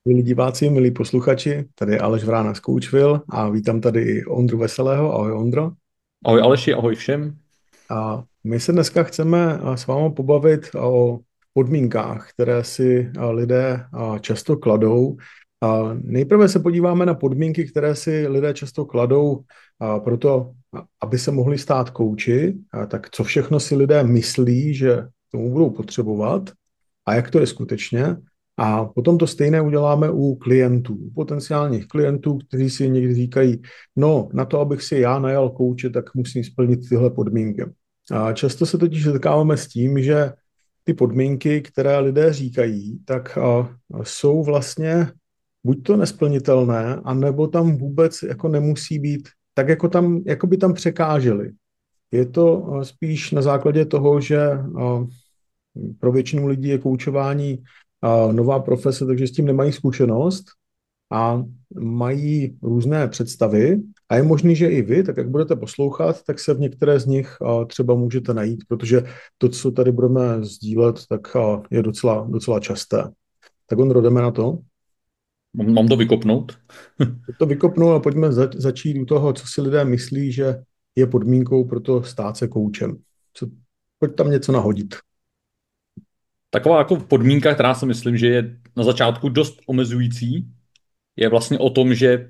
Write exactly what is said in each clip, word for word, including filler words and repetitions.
Milí diváci, milí posluchači, tady je Aleš Vrána z Coachville a vítám tady i Ondru Veselého. Ahoj Ondro. Ahoj Aleši, ahoj všem. A my se dneska chceme a, s vámi pobavit o podmínkách, které si a, lidé a, často kladou. A nejprve se podíváme na podmínky, které si lidé často kladou a, proto, a, aby se mohli stát kouči. A tak co všechno si lidé myslí, že tomu budou potřebovat a jak to je skutečně. A potom to stejné uděláme u klientů, u potenciálních klientů, kteří si někdy říkají, no, na to, abych si já najal kouče, tak musím splnit tyhle podmínky. A často se totiž setkáváme s tím, že ty podmínky, které lidé říkají, tak a, jsou vlastně buď to nesplnitelné, anebo tam vůbec jako nemusí být, tak jako tam, jako by tam překážely. Je to a, spíš na základě toho, že a, pro většinu lidí je koučování a, nová profese, takže s tím nemají zkušenost a mají různé představy a je možný, že i vy, tak jak budete poslouchat, tak se v některé z nich a, třeba můžete najít, protože to, co tady budeme sdílet, tak a, je docela, docela časté. Tak Ondro, jdeme na to. Mám, mám to vykopnout? To vykopnu a pojďme za, začít u toho, co si lidé myslí, že je podmínkou pro to stát se koučem. Co, pojď tam něco nahodit. Taková jako podmínka, která si myslím, že je na začátku dost omezující, je vlastně o tom, že,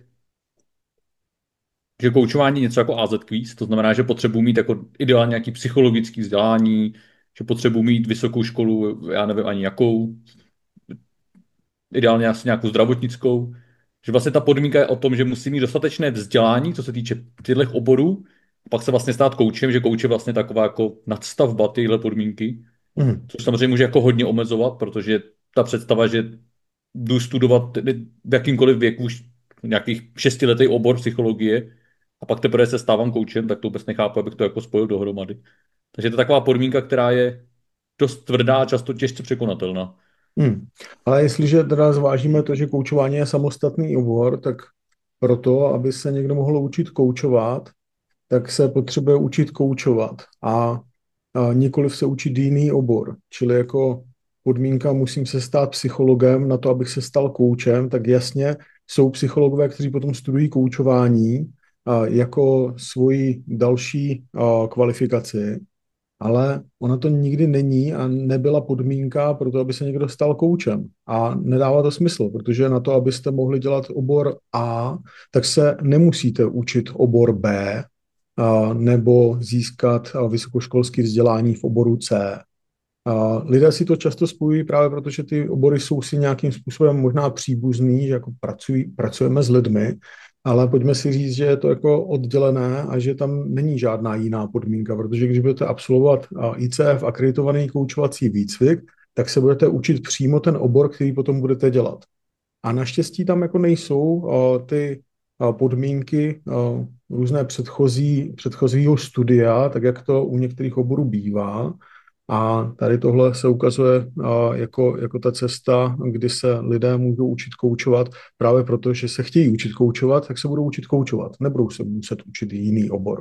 že koučování je něco jako A Z quiz, to znamená, že potřebuji mít jako ideálně nějaký psychologický vzdělání, že potřebuji mít vysokou školu, já nevím ani jakou, ideálně asi nějakou zdravotnickou, že vlastně ta podmínka je o tom, že musí mít dostatečné vzdělání, co se týče těchto oborů, a pak se vlastně stát koučem, že kouč je vlastně taková jako nadstavba tyhle podmínky. Mhm. Což samozřejmě může jako hodně omezovat, protože ta představa, že jdu studovat v jakýmkoliv věku už nějakých šestiletý obor psychologie a pak teprve se stávám koučem, tak to vůbec nechápu, abych to jako spojil dohromady. Takže to je taková podmínka, která je dost tvrdá a často těžce překonatelná. Hmm. Ale jestliže teda zvážíme to, že koučování je samostatný obor, tak proto, aby se někdo mohl učit koučovat, tak se potřebuje učit koučovat a, a nikoliv se učit jiný obor. Čili jako podmínka musím se stát psychologem na to, abych se stal koučem, tak jasně jsou psychologové, kteří potom studují koučování a, jako svoji další a, kvalifikaci, ale ona to nikdy není a nebyla podmínka pro to, aby se někdo stal koučem. A nedává to smysl, protože na to, abyste mohli dělat obor A, tak se nemusíte učit obor B a, nebo získat a, vysokoškolské vzdělání v oboru C. A lidé si to často spojují právě proto, že ty obory jsou si nějakým způsobem možná příbuzný, že jako pracují, pracujeme s lidmi, ale pojďme si říct, že je to jako oddělené a že tam není žádná jiná podmínka, protože když budete absolvovat I C F, akreditovaný koučovací výcvik, tak se budete učit přímo ten obor, který potom budete dělat. A naštěstí tam jako nejsou uh, ty uh, podmínky uh, různé předchozí, předchozího studia, tak jak to u některých oborů bývá. A tady tohle se ukazuje uh, jako, jako ta cesta, kdy se lidé můžou učit koučovat právě proto, že se chtějí učit koučovat, tak se budou učit koučovat. Nebudou se muset učit jiný obor.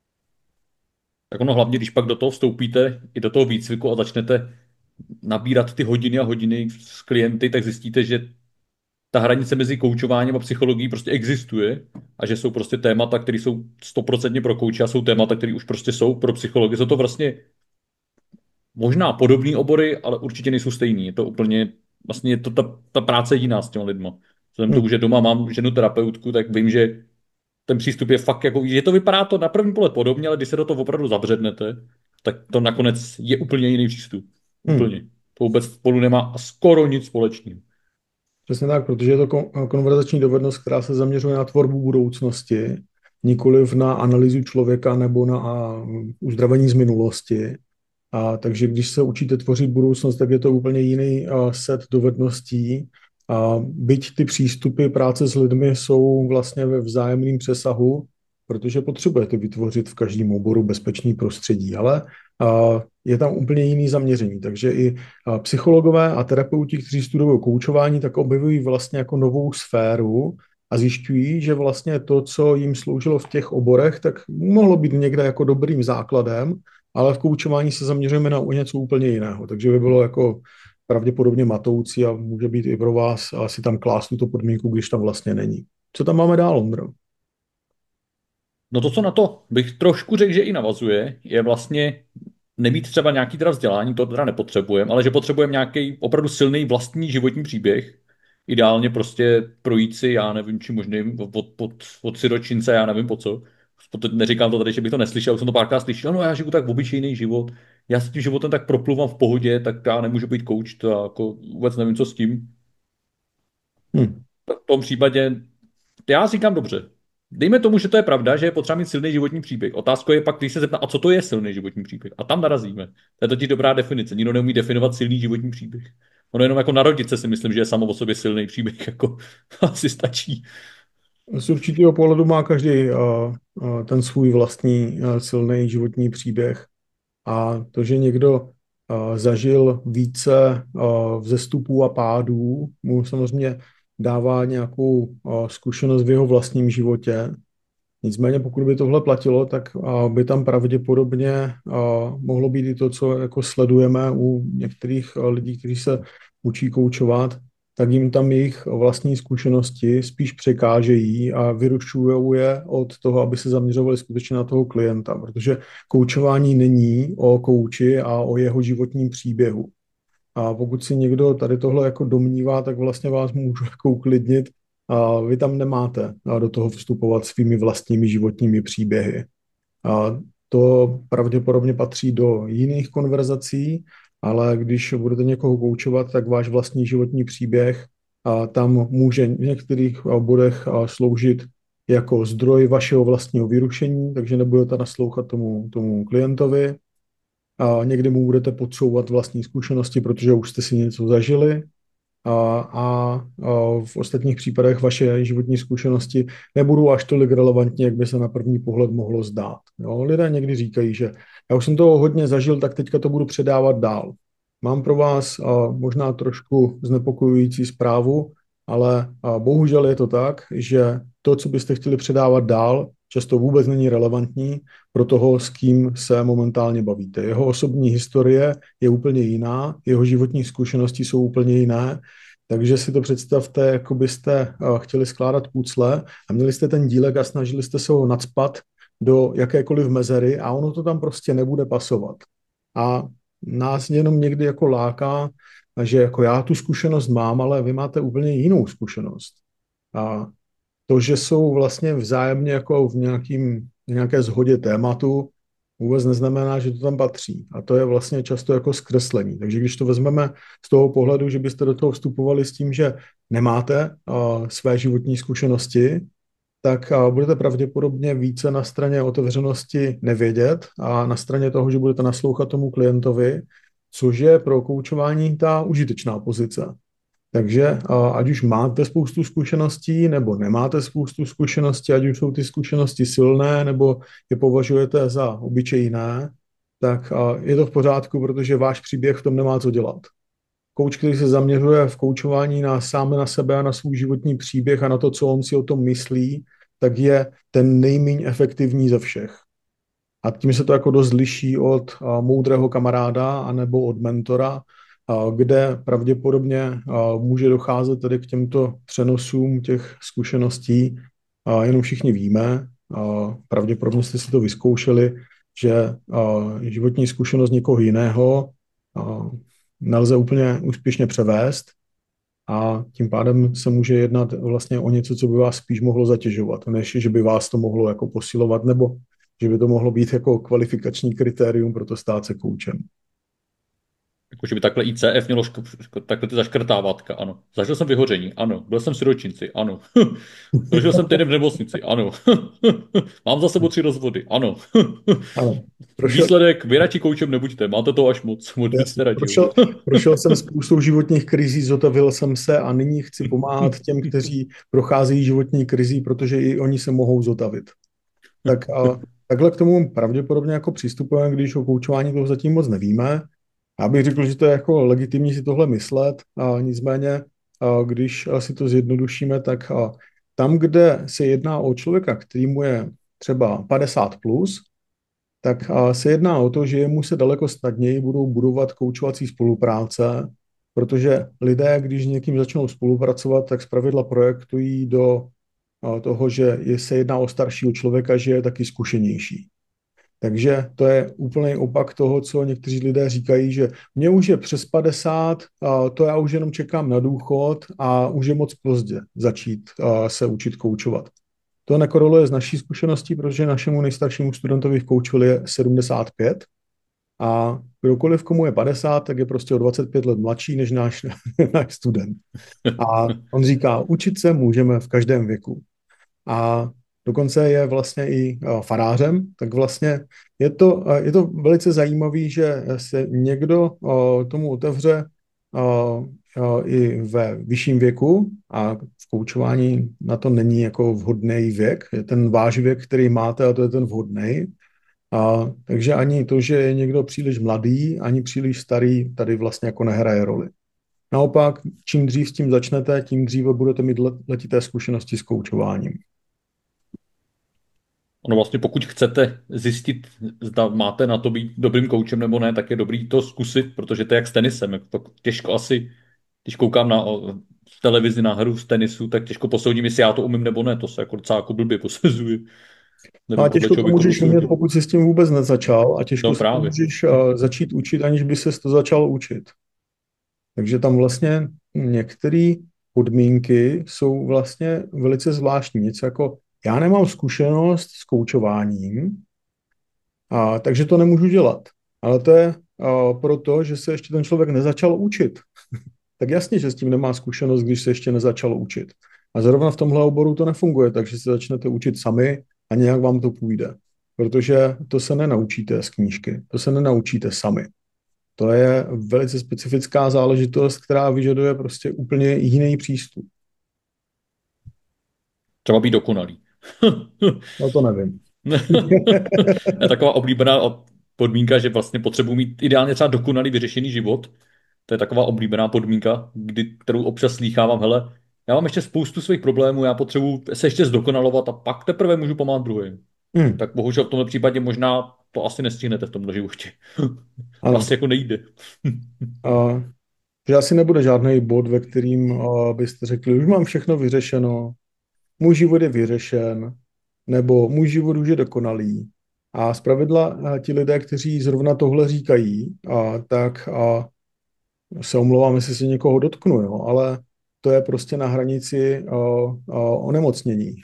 Tak ono hlavně, když pak do toho vstoupíte, i do toho výcviku a začnete nabírat ty hodiny a hodiny s klienty, tak zjistíte, že ta hranice mezi koučováním a psychologií prostě existuje a že jsou prostě témata, které jsou stoprocentně pro kouče a jsou témata, které už prostě jsou pro psychology. Jsou to vlastně možná podobné obory, ale určitě nejsou stejný. Je to úplně, vlastně je to ta, ta práce jiná s těma lidma. Vzhledem k tomu, Hmm. že doma mám ženu terapeutku, tak vím, že ten přístup je fakt jako, že to vypadá to na první pohled podobně, ale když se do toho opravdu zabřednete, tak to nakonec je úplně jiný přístup. Hmm. Úplně. To vůbec spolu nemá skoro nic společného. Přesně tak, protože je to kon- konverzační dovednost, která se zaměřuje na tvorbu budoucnosti, nikoliv na analýzu člověka nebo na a, uzdravení z minulosti. A takže když se učíte tvořit budoucnost, tak je to úplně jiný a, set dovedností. A byť ty přístupy práce s lidmi jsou vlastně ve vzájemném přesahu, protože potřebujete vytvořit v každém oboru bezpečný prostředí, ale a, je tam úplně jiný zaměření. Takže i a, psychologové a terapeuti, kteří studují koučování, tak objevují vlastně jako novou sféru a zjišťují, že vlastně to, co jim sloužilo v těch oborech, tak mohlo být někde jako dobrým základem, ale v koučování se zaměřujeme na něco úplně jiného. Takže by bylo jako pravděpodobně matoucí a může být i pro vás asi tam klást tuto podmínku, když tam vlastně není. Co tam máme dál, Ondro? No to, co na to bych trošku řekl, že i navazuje, je vlastně nemít třeba nějaký teda vzdělání, to teda nepotřebujeme, ale že potřebujeme nějaký opravdu silný vlastní životní příběh. Ideálně prostě projít si, já nevím, či možným od, od, od siročince, já nevím po co. Teď neříkám to tady, že bych to neslyšel, už jsem to párkrát slyšel, no já žiju tak obyčejný život, já s tím životem tak propluvám v pohodě, tak já nemůžu být coach, to jako vůbec nevím, co s tím. Hm. V tom případě já říkám dobře. Dejme tomu, že to je pravda, že je potřeba mít silný životní příběh. Otázka je pak, když se zeptá, a co to je silný životní příběh? A tam narazíme. To je totiž dobrá definice. Nikdo neumí definovat silný životní příběh. Ono jenom jako narodit se si myslím, že je samo o sobě silný příběh, jako asi stačí. Z určitého pohledu má každý uh, uh, ten svůj vlastní uh, silný životní příběh. A to, že někdo uh, zažil více uh, vzestupů a pádů, mu samozřejmě dává nějakou uh, zkušenost v jeho vlastním životě. Nicméně, pokud by tohle platilo, tak uh, by tam pravděpodobně uh, mohlo být i to, co jako sledujeme u některých uh, lidí, kteří se učí koučovat, tak jim tam jejich vlastní zkušenosti spíš překážejí a vyrušují je od toho, aby se zaměřovali skutečně na toho klienta, protože koučování není o kouči a o jeho životním příběhu. A pokud si někdo tady tohle jako domnívá, tak vlastně vás můžu jako uklidnit. A vy tam nemáte do toho vstupovat svými vlastními životními příběhy. A to pravděpodobně patří do jiných konverzací, ale když budete někoho koučovat, tak váš vlastní životní příběh a tam může v některých bodech sloužit jako zdroj vašeho vlastního vyrušení, takže nebudete naslouchat tomu, tomu klientovi. A někdy mu budete podsouvat vlastní zkušenosti, protože už jste si něco zažili. A, a, a v ostatních případech vaše životní zkušenosti nebudou až tolik relevantní, jak by se na první pohled mohlo zdát. Jo? Lidé někdy říkají, že já už jsem toho hodně zažil, tak teďka to budu předávat dál. Mám pro vás a, možná trošku znepokojující zprávu, ale a, bohužel je to tak, že to, co byste chtěli předávat dál, často vůbec není relevantní pro toho, s kým se momentálně bavíte. Jeho osobní historie je úplně jiná, jeho životní zkušenosti jsou úplně jiné, takže si to představte, jako byste chtěli skládat pucle a měli jste ten dílek a snažili jste se ho nacpat do jakékoliv mezery a ono to tam prostě nebude pasovat. A nás jenom někdy jako láká, že jako já tu zkušenost mám, ale vy máte úplně jinou zkušenost. A to, že jsou vlastně vzájemně jako v nějakým, nějaké shodě tématu, vůbec neznamená, že to tam patří. A to je vlastně často jako zkreslení. Takže když to vezmeme z toho pohledu, že byste do toho vstupovali s tím, že nemáte uh, své životní zkušenosti, tak uh, budete pravděpodobně více na straně otevřenosti nevědět a na straně toho, že budete naslouchat tomu klientovi, což je pro koučování ta užitečná pozice. Takže ať už máte spoustu zkušeností, nebo nemáte spoustu zkušeností, ať už jsou ty zkušenosti silné, nebo je považujete za obyčejné, tak je to v pořádku, protože váš příběh v tom nemá co dělat. Kouč, který se zaměřuje v koučování na sám na sebe a na svůj životní příběh a na to, co on si o tom myslí, tak je ten nejméně efektivní ze všech. A tím se to jako dost liší od moudrého kamaráda anebo od mentora, kde pravděpodobně může docházet tedy k těmto přenosům těch zkušeností. Jenom všichni víme, pravděpodobně jste si to vyzkoušeli, že životní zkušenost někoho jiného nelze úplně úspěšně převést a tím pádem se může jednat vlastně o něco, co by vás spíš mohlo zatěžovat, než že by vás to mohlo jako posilovat, nebo že by to mohlo být jako kvalifikační kritérium pro to stát se koučem. Jako, že by takhle I C F mělo šk- takhle ty zaškrtávatka, ano. Zažil jsem vyhoření, ano. Byl jsem v siročinci, ano. Prožil jsem týden v nemocnici, ano. Mám za sebou tři rozvody, ano. Ano. Prošel, Výsledek, vy radši koučem nebuďte, máte to až moc, moc víc neradil. prošel, prošel jsem spoustou životních krizí, zotavil jsem se a nyní chci pomáhat těm, kteří procházejí životní krizí, protože i oni se mohou zotavit. Tak a takhle k tomu pravděpodobně jako přistupujeme, když o koučování toho zatím moc nevíme. Já bych řekl, že to je jako legitimní si tohle myslet, a nicméně, a když si to zjednodušíme, tak a tam, kde se jedná o člověka, který mu je třeba padesát plus, tak a se jedná o to, že jemu se daleko snadněji budou budovat koučovací spolupráce protože lidé, když s někým začnou spolupracovat, tak zpravidla projektují do a, toho, že je, se jedná o staršího člověka, že je taky zkušenější. Takže to je úplný opak toho, co někteří lidé říkají, že mě už je přes padesát, a to já už jenom čekám na důchod a už je moc pozdě začít a, se učit koučovat. To nekoreluje s naší zkušeností, protože našemu nejstaršímu studentovi v koučovali je sedmdesát pět a kdokoliv, komu je padesát, tak je prostě o dvacet pět let mladší než náš, náš student. A on říká, učit se můžeme v každém věku. A dokonce je vlastně i farářem, tak vlastně je to, je to velice zajímavé, že se někdo tomu otevře i ve vyšším věku a v koučování na to není jako vhodný věk. Je ten váš věk, který máte, a to je ten vhodný. A, takže ani to, že je někdo příliš mladý, ani příliš starý, tady vlastně jako nehraje roli. Naopak, čím dřív s tím začnete, tím dříve budete mít letité zkušenosti s koučováním. Ono vlastně, pokud chcete zjistit, zda máte na to být dobrým koučem nebo ne, tak je dobrý to zkusit, protože to je jak s tenisem. Jak to těžko asi, když koukám na o, v televizi na hru z tenisu, tak těžko posoudím, jestli já to umím nebo ne. To se jako docela jako blbě posuzuje. No a Nevím, podle těžko čeho to bych to můžeš umět, posoudil. pokud jsi s tím vůbec nezačal a těžko No se to právě. můžeš uh, začít učit, aniž by ses to začal učit. Takže tam vlastně některé podmínky jsou vlastně velice zvláštní. Něco jako, já nemám zkušenost s koučováním, a, takže to nemůžu dělat. Ale to je uh, proto, že se ještě ten člověk nezačal učit. Tak jasně, že s tím nemá zkušenost, když se ještě nezačal učit. A zrovna v tomhle oboru to nefunguje, takže se začnete učit sami a nějak vám to půjde. Protože to se nenaučíte z knížky, to se nenaučíte sami. To je velice specifická záležitost, která vyžaduje prostě úplně jiný přístup. Třeba být dokonalý. No to nevím. Je taková oblíbená podmínka, že vlastně potřebuji mít ideálně třeba dokonalý vyřešený život. To je taková oblíbená podmínka, kdy, kterou občas slýchávám, hele, já mám ještě spoustu svých problémů, já potřebuji se ještě zdokonalovat a pak teprve můžu pomáhat druhým. Hmm, Tak bohužel v tomhle případě možná to asi nestihnete v tomhle životě. To ano. asi jako nejde. A, že asi nebude žádný bod, ve kterým a, byste řekli, už mám všechno vyřešeno, můj život je vyřešen, nebo můj život už je dokonalý. A zpravidla a, ti lidé, kteří zrovna tohle říkají, a, tak a, se omlouvám, jestli si někoho dotknu, jo, ale to je prostě na hranici a, a, onemocnění.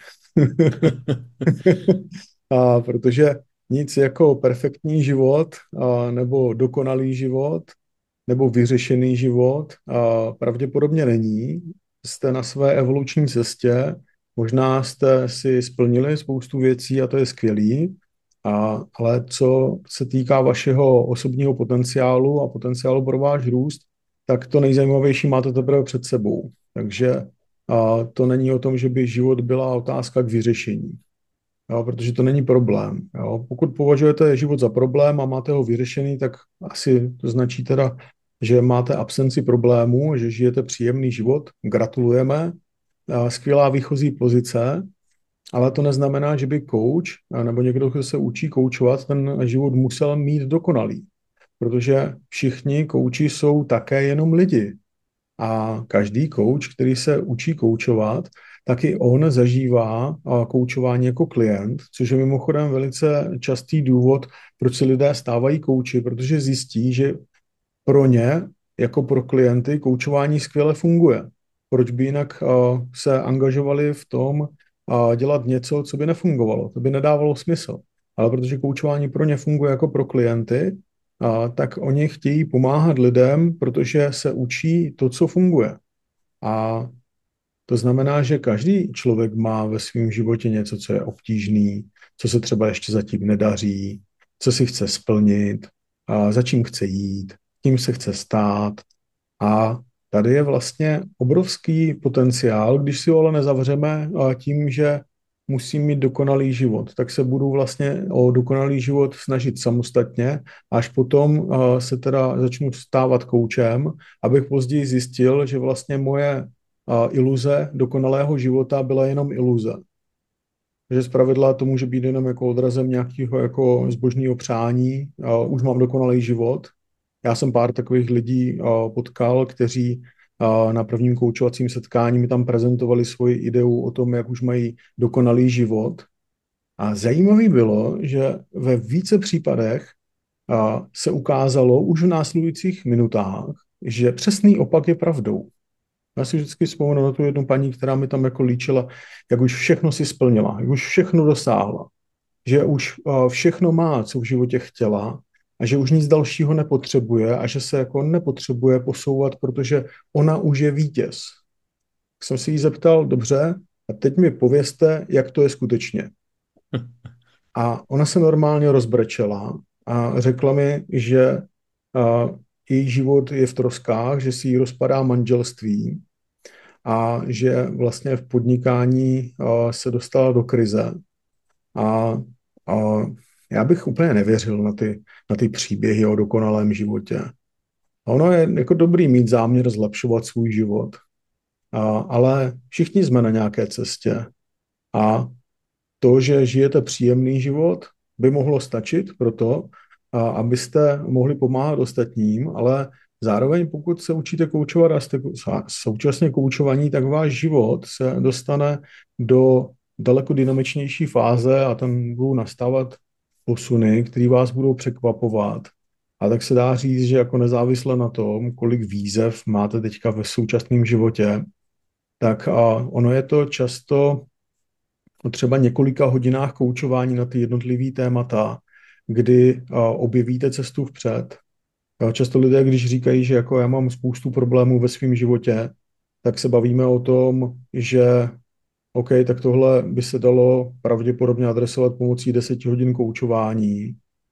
A protože nic jako perfektní život a, nebo dokonalý život nebo vyřešený život a, pravděpodobně není. Jste na své evoluční cestě, možná jste si splnili spoustu věcí a to je skvělý, a, ale co se týká vašeho osobního potenciálu a potenciálu pro váš růst, tak to nejzajímavější máte teprve před sebou. Takže a, to není o tom, že by život byla otázka k vyřešení. Jo, protože to není problém. Jo. Pokud považujete život za problém a máte ho vyřešený, tak asi to značí teda, že máte absenci problémů, že žijete příjemný život. Gratulujeme. A skvělá výchozí pozice, ale to neznamená, že by coach nebo někdo, kdo se učí koučovat, ten život musel mít dokonalý. Protože všichni kouči jsou také jenom lidi. A každý kouč, který se učí koučovat, tak i on zažívá koučování jako klient, což je mimochodem velice častý důvod, proč si lidé stávají kouči, protože zjistí, že pro ně, jako pro klienty, koučování skvěle funguje. Proč by jinak se angažovali v tom dělat něco, co by nefungovalo? To by nedávalo smysl. Ale protože koučování pro ně funguje jako pro klienty, a tak oni chtějí pomáhat lidem, protože se učí to, co funguje. A to znamená, že každý člověk má ve svém životě něco, co je obtížný, co se třeba ještě zatím nedaří, co si chce splnit, a za čím chce jít, kým se chce stát. A tady je vlastně obrovský potenciál, když si ho ale nezavřeme tím, že musím mít dokonalý život, tak se budu vlastně o dokonalý život snažit samostatně, až potom uh, se teda začnu stávat koučem, abych později zjistil, že vlastně moje uh, iluze dokonalého života byla jenom iluze. Že zpravidla to může být jenom jako odrazem nějakého jako zbožného přání, uh, už mám dokonalý život, Já jsem pár takových lidí uh, potkal, kteří uh, na prvním koučovacím setkání mi tam prezentovali svoji ideu o tom, jak už mají dokonalý život. A zajímavé bylo, že ve více případech uh, se ukázalo už v následujících minutách, že přesný opak je pravdou. Já si vždycky vzpomenu na tu jednu paní, která mi tam jako líčila, jak už všechno si splnila, jak už všechno dosáhla, že už uh, všechno má, co v životě chtěla a že už nic dalšího nepotřebuje a že se jako nepotřebuje posouvat, protože ona už je vítěz. Tak jsem si jí zeptal, dobře, a teď mi povězte, jak to je skutečně. A ona se normálně rozbrečela a řekla mi, že uh, její život je v troskách, že si jí rozpadá manželství a že vlastně v podnikání uh, se dostala do krize. A, a já bych úplně nevěřil na ty, na ty příběhy o dokonalém životě. A ono je jako dobrý mít záměr zlepšovat svůj život, a, ale všichni jsme na nějaké cestě. A to, že žijete příjemný život, by mohlo stačit pro to, a, abyste mohli pomáhat ostatním, ale zároveň pokud se učíte koučovat a jste současně koučovaní, tak váš život se dostane do daleko dynamičnější fáze a tam budou nastávat posuny, které vás budou překvapovat. A tak se dá říct, že jako nezávisle na tom, kolik výzev máte teďka ve současném životě, tak a ono je to často o třeba několika hodinách koučování na ty jednotlivý témata, kdy a, objevíte cestu vpřed. A často lidé, když říkají, že jako já mám spoustu problémů ve svém životě, tak se bavíme o tom, že OK, tak tohle by se dalo pravděpodobně adresovat pomocí deseti hodin koučování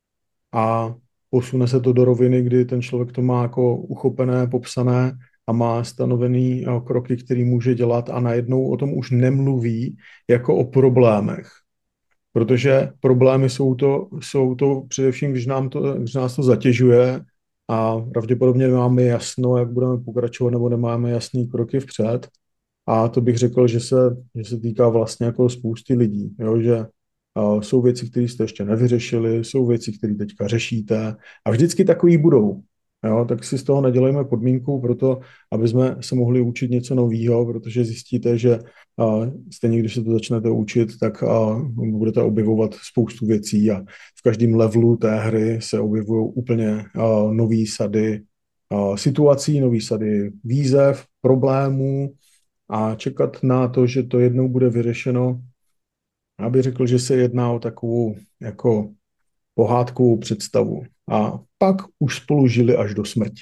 a posune se to do roviny, kdy ten člověk to má jako uchopené, popsané a má stanovený eh, kroky, který může dělat a najednou o tom už nemluví jako o problémech. Protože problémy jsou to, jsou to především, když, nám to, když nás to zatěžuje a pravděpodobně nemáme jasno, jak budeme pokračovat, nebo nemáme jasný kroky vpřed. A to bych řekl, že se, že se týká vlastně jako spousty lidí, jo, že uh, jsou věci, které jste ještě nevyřešili, jsou věci, které teďka řešíte a vždycky takový budou. Jo, tak si z toho nedělejme podmínku pro to, aby jsme se mohli učit něco nového, protože zjistíte, že uh, stejně, když se to začnete učit, tak uh, budete objevovat spoustu věcí a v každém levelu té hry se objevují úplně uh, nový sady uh, situací, nový sady výzev, problémů, a čekat na to, že to jednou bude vyřešeno, aby řekl, že se jedná o takovou jako pohádkovou představu. A pak už spolu žili až do smrti.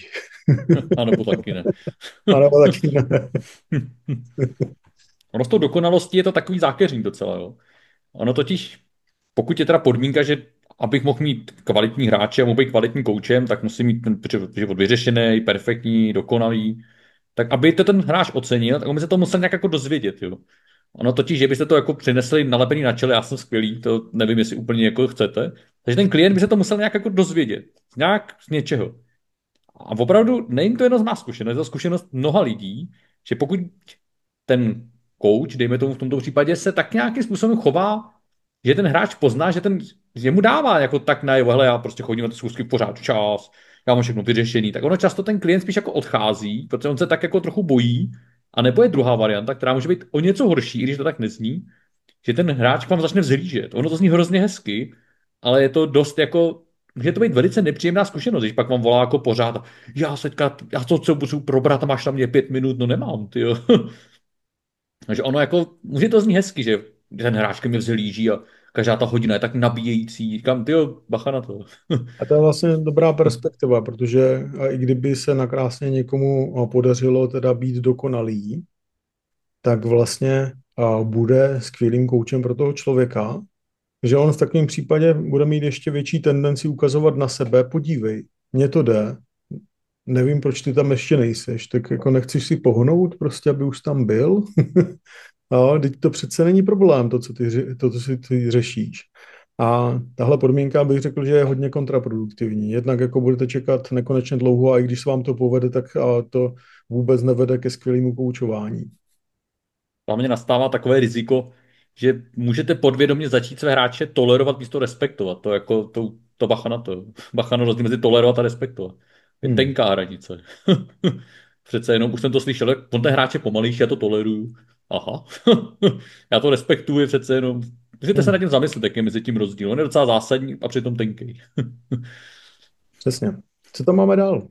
A nebo taky ne. A nebo taky ne. Ono s tou dokonalostí je to takový zákeřník docela, jo. Ono totiž, pokud je teda podmínka, že abych mohl mít kvalitní hráče a mohl být kvalitním koučem, tak musím mít ten život vyřešený, perfektní, dokonalý. Tak aby to ten hráč ocenil, tak on by se to musel nějak jako dozvědět, jo. Ono totiž, že byste to jako přinesli nalepený na čele, já jsem skvělý, to nevím, jestli úplně jako chcete. Takže ten klient by se to musel nějak jako dozvědět. Nějak z něčeho. A opravdu není to jenom má zkušenost, je to zkušenost mnoha lidí, že pokud ten coach, dejme tomu v tomto případě, se tak nějakým způsobem chová, že ten hráč pozná, že ten, že mu dává jako tak najevo, hele, já prostě chodím na ty schůzky pořád čas, já mám všechno vyřešený, tak ono často ten klient spíš jako odchází, protože on se tak jako trochu bojí, a nebo je druhá varianta, která může být o něco horší, i když to tak nezní, že ten hráč k vám začne vzhlížet. Ono to zní hrozně hezky, ale je to dost jako, může to být velice nepříjemná zkušenost, když pak vám volá jako pořád, já se teďka, já to, co budu probrat a máš na mě pět minut, no nemám, ty jo. Takže ono jako, může to znít hezky, že ten hráč ke mně vzhlíží a každá ta hodina je tak nabíjející. Říkám, tyjo, bacha na to. A to je vlastně dobrá perspektiva, protože i kdyby se nakrásně někomu podařilo teda být dokonalý, tak vlastně bude skvělým koučem pro toho člověka, že on v takovém případě bude mít ještě větší tendenci ukazovat na sebe, podívej, mně to jde, nevím, proč ty tam ještě nejseš, tak jako nechceš si pohnout prostě, aby už tam byl? A teď to přece není problém, to, co ty, ře- to, co si ty řešíš. A tahle podmínka bych řekl, že je hodně kontraproduktivní. Jednak jako budete čekat nekonečně dlouho a i když se vám to povede, tak a to vůbec nevede ke skvělému koučování. Tam mě nastává takové riziko, že můžete podvědomě začít své hráče tolerovat místo respektovat. To jako, to, to bacha na to. Bacha na rozdíl mezi tolerovat a respektovat. Je Hmm. tenká hranice. Přece jenom už jsem to slyšel, jak on ten hráč je pomalejší, já to toleruju. Aha. Já to respektuji přece jenom. Můžete se nad Hmm. tím zamyslet, jak je mezi tím rozdíl. On je docela zásadní a přitom tenký. Přesně. Co tam máme dál?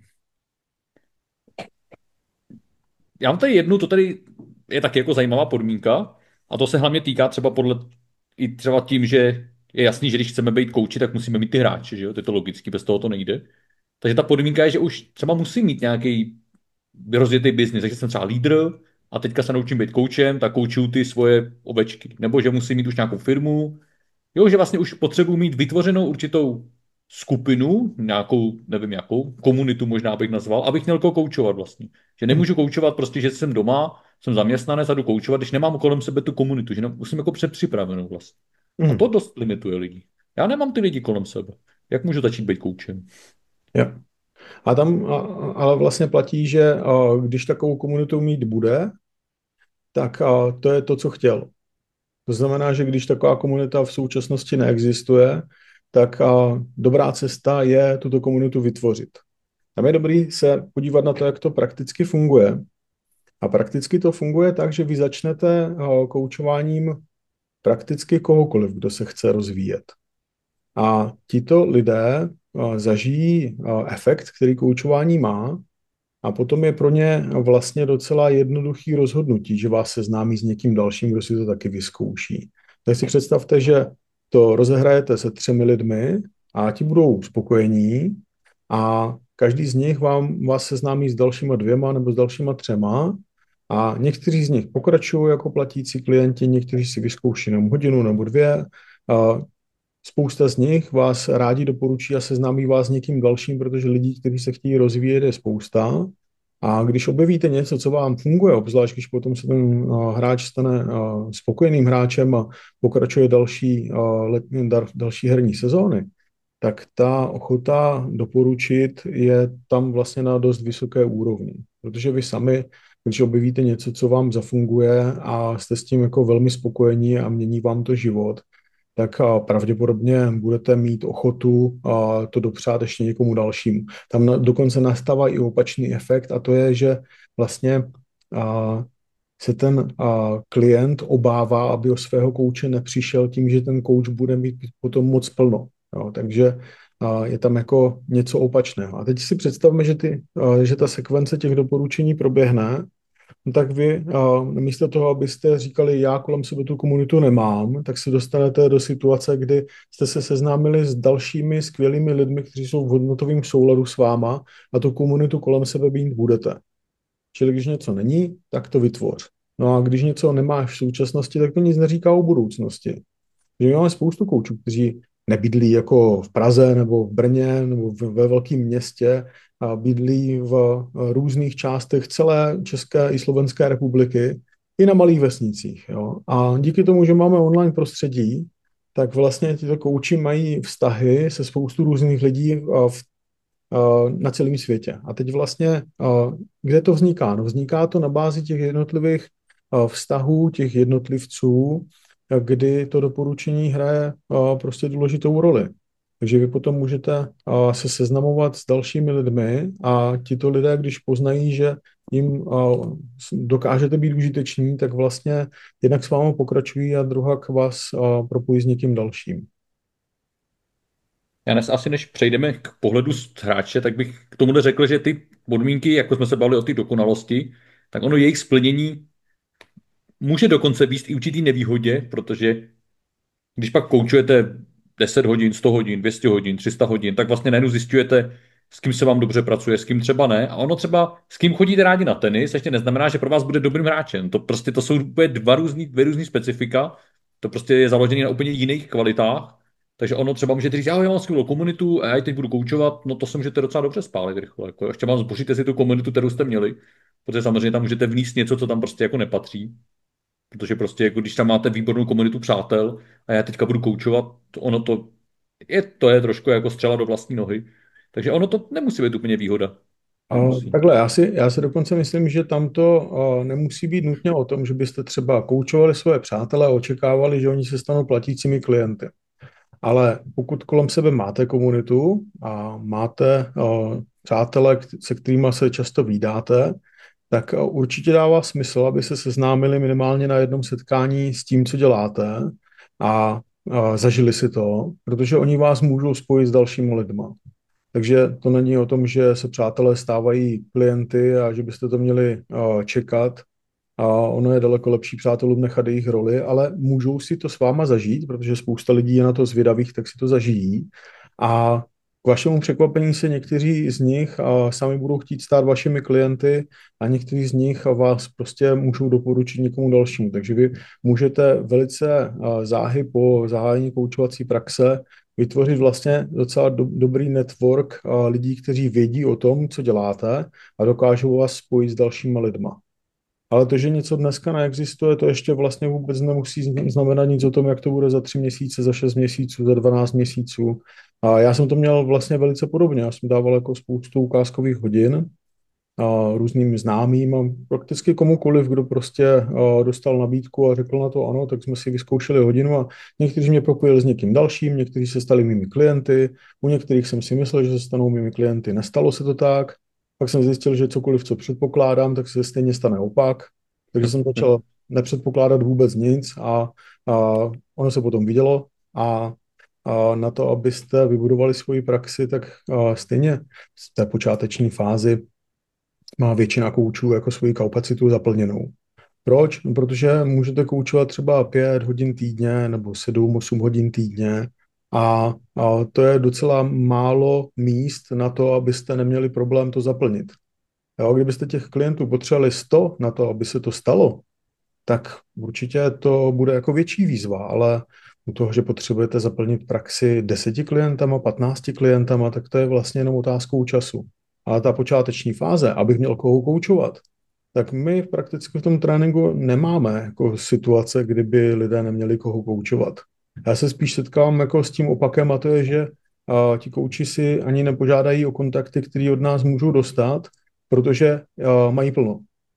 Já mám tady jednu, to tady je taky jako zajímavá podmínka a to se hlavně týká třeba podle i třeba tím, že je jasný, že když chceme být kouči, tak musíme mít ty hráče, že jo? To je to logický, bez toho to nejde. Takže ta podmínka je, že už třeba musí mít nějaký rozjetý biznis, takže jsem třeba lídr a teďka se naučím být koučem, tak koučuju ty svoje ovečky. Nebo že musí mít už nějakou firmu, jo, že vlastně už potřebuji mít vytvořenou určitou skupinu, nějakou, nevím jakou, komunitu možná bych nazval, abych měl koho koučovat vlastně. Že Hmm. nemůžu koučovat prostě, že jsem doma, jsem zaměstnanec a jdu koučovat, když nemám kolem sebe tu komunitu, že ne, musím jako předpřipravenou vlastně. A to Hmm. dost limituje lidi. Já nemám ty lidi kolem sebe. Jak můžu začít být koučem? Jo. A tam a- a- ale vlastně platí, že a, když takovou komunitu mít bude, tak a, to je to, co chtěl. To znamená, že když taková komunita v současnosti neexistuje, tak a, dobrá cesta je tuto komunitu vytvořit. Tam je dobrý se podívat na to, jak to prakticky funguje. A prakticky to funguje tak, že vy začnete a, koučováním prakticky kohokoliv, kdo se chce rozvíjet. A tito lidé a, zažijí a, efekt, který koučování má, a potom je pro ně vlastně docela jednoduchý rozhodnutí, že vás seznámí s někým dalším, kdo si to taky vyzkouší. Tak si představte, že to rozehrajete se třemi lidmi a ti budou spokojení a každý z nich vám, vás seznámí s dalšíma dvěma nebo s dalšíma třema a někteří z nich pokračují jako platící klienti, někteří si vyzkouší jenom hodinu nebo dvě. A spousta z nich vás rádi doporučí a seznámí vás s někým dalším, protože lidí, kteří se chtějí rozvíjet, je spousta. A když objevíte něco, co vám funguje, obzvlášť když potom se ten uh, hráč stane uh, spokojeným hráčem a pokračuje další, uh, let, dar, další herní sezóny, tak ta ochota doporučit je tam vlastně na dost vysoké úrovni. Protože vy sami, když objevíte něco, co vám zafunguje a jste s tím jako velmi spokojení a mění vám to život, tak a, pravděpodobně budete mít ochotu a, to dopřát ještě někomu dalšímu. Tam na, dokonce nastává i opačný efekt a to je, že vlastně a, se ten a, klient obává, aby o svého kouče nepřišel tím, že ten kouč bude mít potom moc plno. Jo, takže a, je tam jako něco opačného. A teď si představme, že, ty, a, že ta sekvence těch doporučení proběhne. No tak vy a, místo toho, abyste říkali, já kolem sebe tu komunitu nemám, tak se dostanete do situace, kdy jste se seznámili s dalšími skvělými lidmi, kteří jsou v hodnotovém souladu s váma a tu komunitu kolem sebe mít budete. Čili když něco není, tak to vytvoř. No a když něco nemáš v současnosti, tak to nic neříká o budoucnosti. Že my máme spoustu koučů, kteří nebydlí jako v Praze nebo v Brně nebo ve velkém městě, a bydlí v různých částech celé České i Slovenské republiky, i na malých vesnicích. Jo. A díky tomu, že máme online prostředí, tak vlastně tyto kouči mají vztahy se spoustu různých lidí v, na celém světě. A teď vlastně, kde to vzniká? No, vzniká to na bázi těch jednotlivých vztahů, těch jednotlivců, kdy to doporučení hraje prostě důležitou roli. Takže vy potom můžete se seznamovat s dalšími lidmi a tito lidé, když poznají, že jim dokážete být užiteční, tak vlastně jednak s vámi pokračují a druhá k vás propojí s někým dalším. Já dnes asi než přejdeme k pohledu z hráče, tak bych k tomuhle řekl, že ty podmínky, jako jsme se bavili o té dokonalosti, tak ono jejich splnění může dokonce být i určitý nevýhodě, protože když pak koučujete deset hodin, sto hodin, dvě stě hodin, tři sta hodin, tak vlastně najednou zjišťujete, s kým se vám dobře pracuje, s kým třeba ne. A ono třeba, s kým chodíte rádi na tenis, ještě neznamená, že pro vás bude dobrým hráčem. To prostě to jsou úplně dva různý, dvě různý specifika. To prostě je založené na úplně jiných kvalitách. Takže ono třeba můžete říct, já mám skvělou komunitu a já ji teď budu koučovat, no to se můžete docela dobře spálit rychle. Jako ještě vám zboříte si tu komunitu, kterou jste měli, protože samozřejmě tam můžete vníst něco, co tam prostě jako nepatří. Protože prostě jako když tam máte výbornou komunitu přátel a já teďka budu koučovat, to ono to je, to je trošku jako střela do vlastní nohy. Takže ono to nemusí být úplně výhoda. A Nemusí. takhle, já si, já si dokonce myslím, že tam to a, nemusí být nutně o tom, že byste třeba koučovali svoje přátele a očekávali, že oni se stanou platícími klienty. Ale pokud kolem sebe máte komunitu a máte a, přátelé, se kterými se často vídáte, tak určitě dává smysl, aby se seznámili minimálně na jednom setkání s tím, co děláte a, a zažili si to, protože oni vás můžou spojit s dalšími lidma. Takže to není o tom, že se přátelé stávají klienty a že byste to měli uh, čekat. A ono je daleko lepší přátelům nechat jejich roli, ale můžou si to s váma zažít, protože spousta lidí je na to zvědavých, tak si to zažijí. A k vašemu překvapení se někteří z nich a sami budou chtít stát vašimi klienty a někteří z nich vás prostě můžou doporučit někomu dalšímu. Takže vy můžete velice a, záhy po zahájení koučovací praxe vytvořit vlastně docela do, dobrý network a, lidí, kteří vědí o tom, co děláte a dokážou vás spojit s dalšíma lidma. Ale to, že něco dneska neexistuje, to ještě vlastně vůbec nemusí znamenat nic o tom, jak to bude za tři měsíce, za šest měsíců, za dvanáct měsíců. A já jsem to měl vlastně velice podobně. Já jsem dával jako spoustu ukázkových hodin a různým známým a prakticky komukoliv, kdo prostě a, dostal nabídku a řekl na to ano, tak jsme si vyzkoušeli hodinu a někteří mě propojili s někým dalším, někteří se stali mými klienty, u některých jsem si myslel, že se stanou mými klienty. Nestalo se to tak, pak jsem zjistil, že cokoliv, co předpokládám, tak se stejně stane opak, takže jsem začal nepředpokládat vůbec nic a, a ono se potom vidělo a a na to, abyste vybudovali svoji praxi, tak a, stejně v té počáteční fázi má většina koučů jako svoji kapacitu zaplněnou. Proč? No, protože můžete koučovat třeba pět hodin týdně nebo sedm, osm hodin týdně a, a to je docela málo míst na to, abyste neměli problém to zaplnit. Jo, kdybyste těch klientů potřebovali sto na to, aby se to stalo, tak určitě to bude jako větší výzva, ale u toho, že potřebujete zaplnit praxi deseti klientama, patnácti klientama, tak to je vlastně jenom otázkou času. Ale ta počáteční fáze, abych měl koho koučovat, tak my prakticky v tom tréninku nemáme jako situace, kdyby lidé neměli koho koučovat. Já se spíš setkávám jako s tím opakem a to je, že a, ti kouči si ani nepožádají o kontakty, které od nás můžou dostat, protože a, mají plno.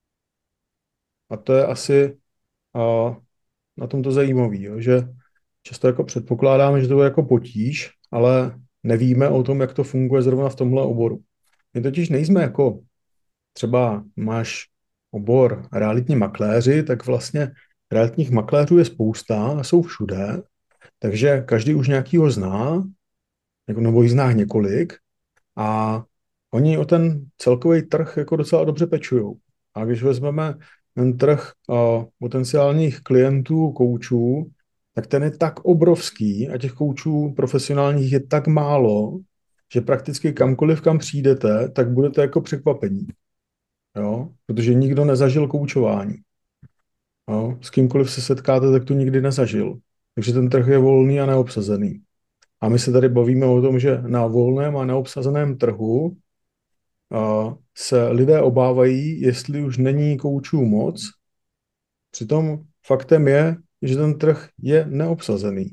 A to je asi a, na tom to zajímavé, jo, že často jako předpokládáme, že to bude jako potíž, ale nevíme o tom, jak to funguje zrovna v tomhle oboru. My totiž nejsme jako třeba máš obor realitní makléři, tak vlastně realitních makléřů je spousta a jsou všude, takže každý už nějakýho zná, jako, nebo jich zná několik a oni o ten celkový trh jako docela dobře pečujou. A když vezmeme ten trh uh, potenciálních klientů, koučů, tak ten je tak obrovský a těch koučů profesionálních je tak málo, že prakticky kamkoliv, kam přijdete, tak budete jako překvapení. Jo? Protože nikdo nezažil koučování. Jo? S kýmkoliv se setkáte, tak to nikdy nezažil. Takže ten trh je volný a neobsazený. A my se tady bavíme o tom, že na volném a neobsazeném trhu a, se lidé obávají, jestli už není koučů moc. Přitom faktem je, že ten trh je neobsazený.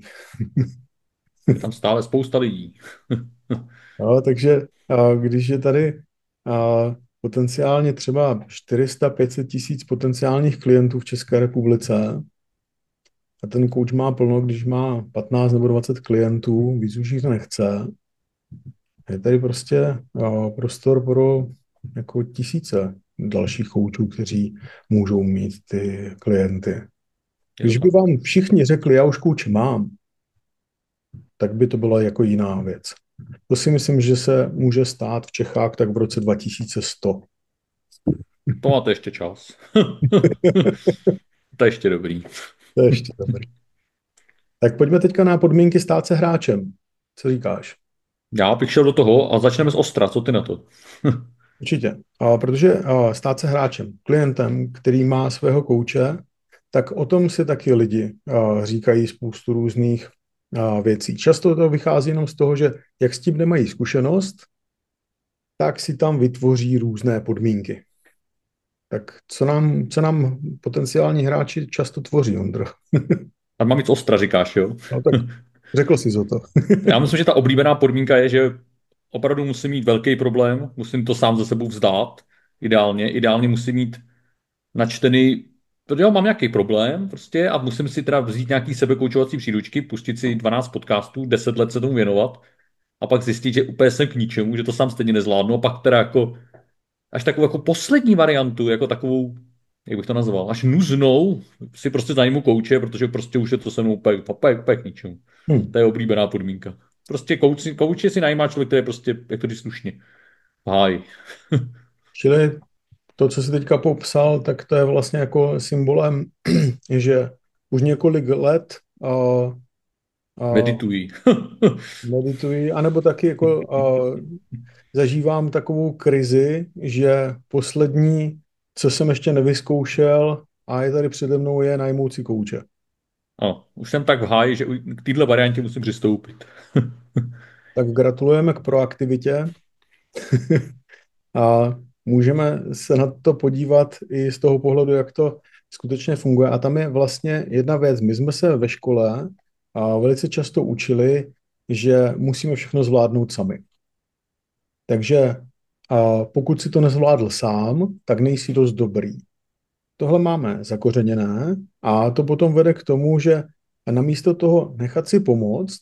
Je tam stále spousta lidí. Jo? Takže a, když je tady a, potenciálně třeba čtyři sta pět set tisíc potenciálních klientů v České republice, a ten coach má plno, když má patnáct nebo dvacet klientů, víc už jich nechce. Je tady prostě uh, prostor pro jako tisíce dalších coachů, kteří můžou mít ty klienty. Když by vám všichni řekli, já už coach mám, tak by to byla jako jiná věc. To si myslím, že se může stát v Čechách tak v roce dva tisíce sto. To máte ještě čas. To je ještě dobrý. To je ještě dobrý. Tak pojďme teďka na podmínky stát se hráčem. Co říkáš? Já bych šel do toho a začneme z ostra. Co ty na to? Určitě. A protože a, stát se hráčem, klientem, který má svého kouče, tak o tom si taky lidi a, říkají spoustu různých a, věcí. Často to vychází jenom z toho, že jak s tím nemají zkušenost, tak si tam vytvoří různé podmínky. Tak co nám, co nám potenciální hráči často tvoří, Ondro? A mám víc ostra, říkáš, jo? No tak řekl jsi o to. Já myslím, že ta oblíbená podmínka je, že opravdu musím mít velký problém, musím to sám ze sebou vzdát, ideálně. Ideálně musím mít načtený, protože jo, mám nějaký problém prostě a musím si teda vzít nějaký sebekoučovací příručky, pustit si dvanáct podcastů, deset let se tomu věnovat a pak zjistit, že úplně jsem k ničemu, že to sám stejně nezvládnu a pak teda jako až takovou jako poslední variantu, jako takovou, jak bych to nazval, až nuznou, si prostě najmu kouče, protože prostě už je to se mnou úplně, úplně, úplně k ničemu. Hmm. To je oblíbená podmínka. Prostě kouč, kouče si najímá člověk, který je prostě, jak to říct slušně, v háji. Čili to, co jsi teďka popsal, tak to je vlastně jako symbolem, že už několik let uh, uh, Meditují. medituji, anebo taky jako uh, zažívám takovou krizi, že poslední, co jsem ještě nevyzkoušel a je tady přede mnou, je najmout si kouče. Ano, už jsem tak v háji, že u- k této variantě musím přistoupit. Tak gratulujeme k proaktivitě a můžeme se na to podívat i z toho pohledu, jak to skutečně funguje. A tam je vlastně jedna věc. My jsme se ve škole a velice často učili, že musíme všechno zvládnout sami. Takže a pokud si to nezvládl sám, tak nejsi dost dobrý. Tohle máme zakořeněné a to potom vede k tomu, že namísto toho nechat si pomoct,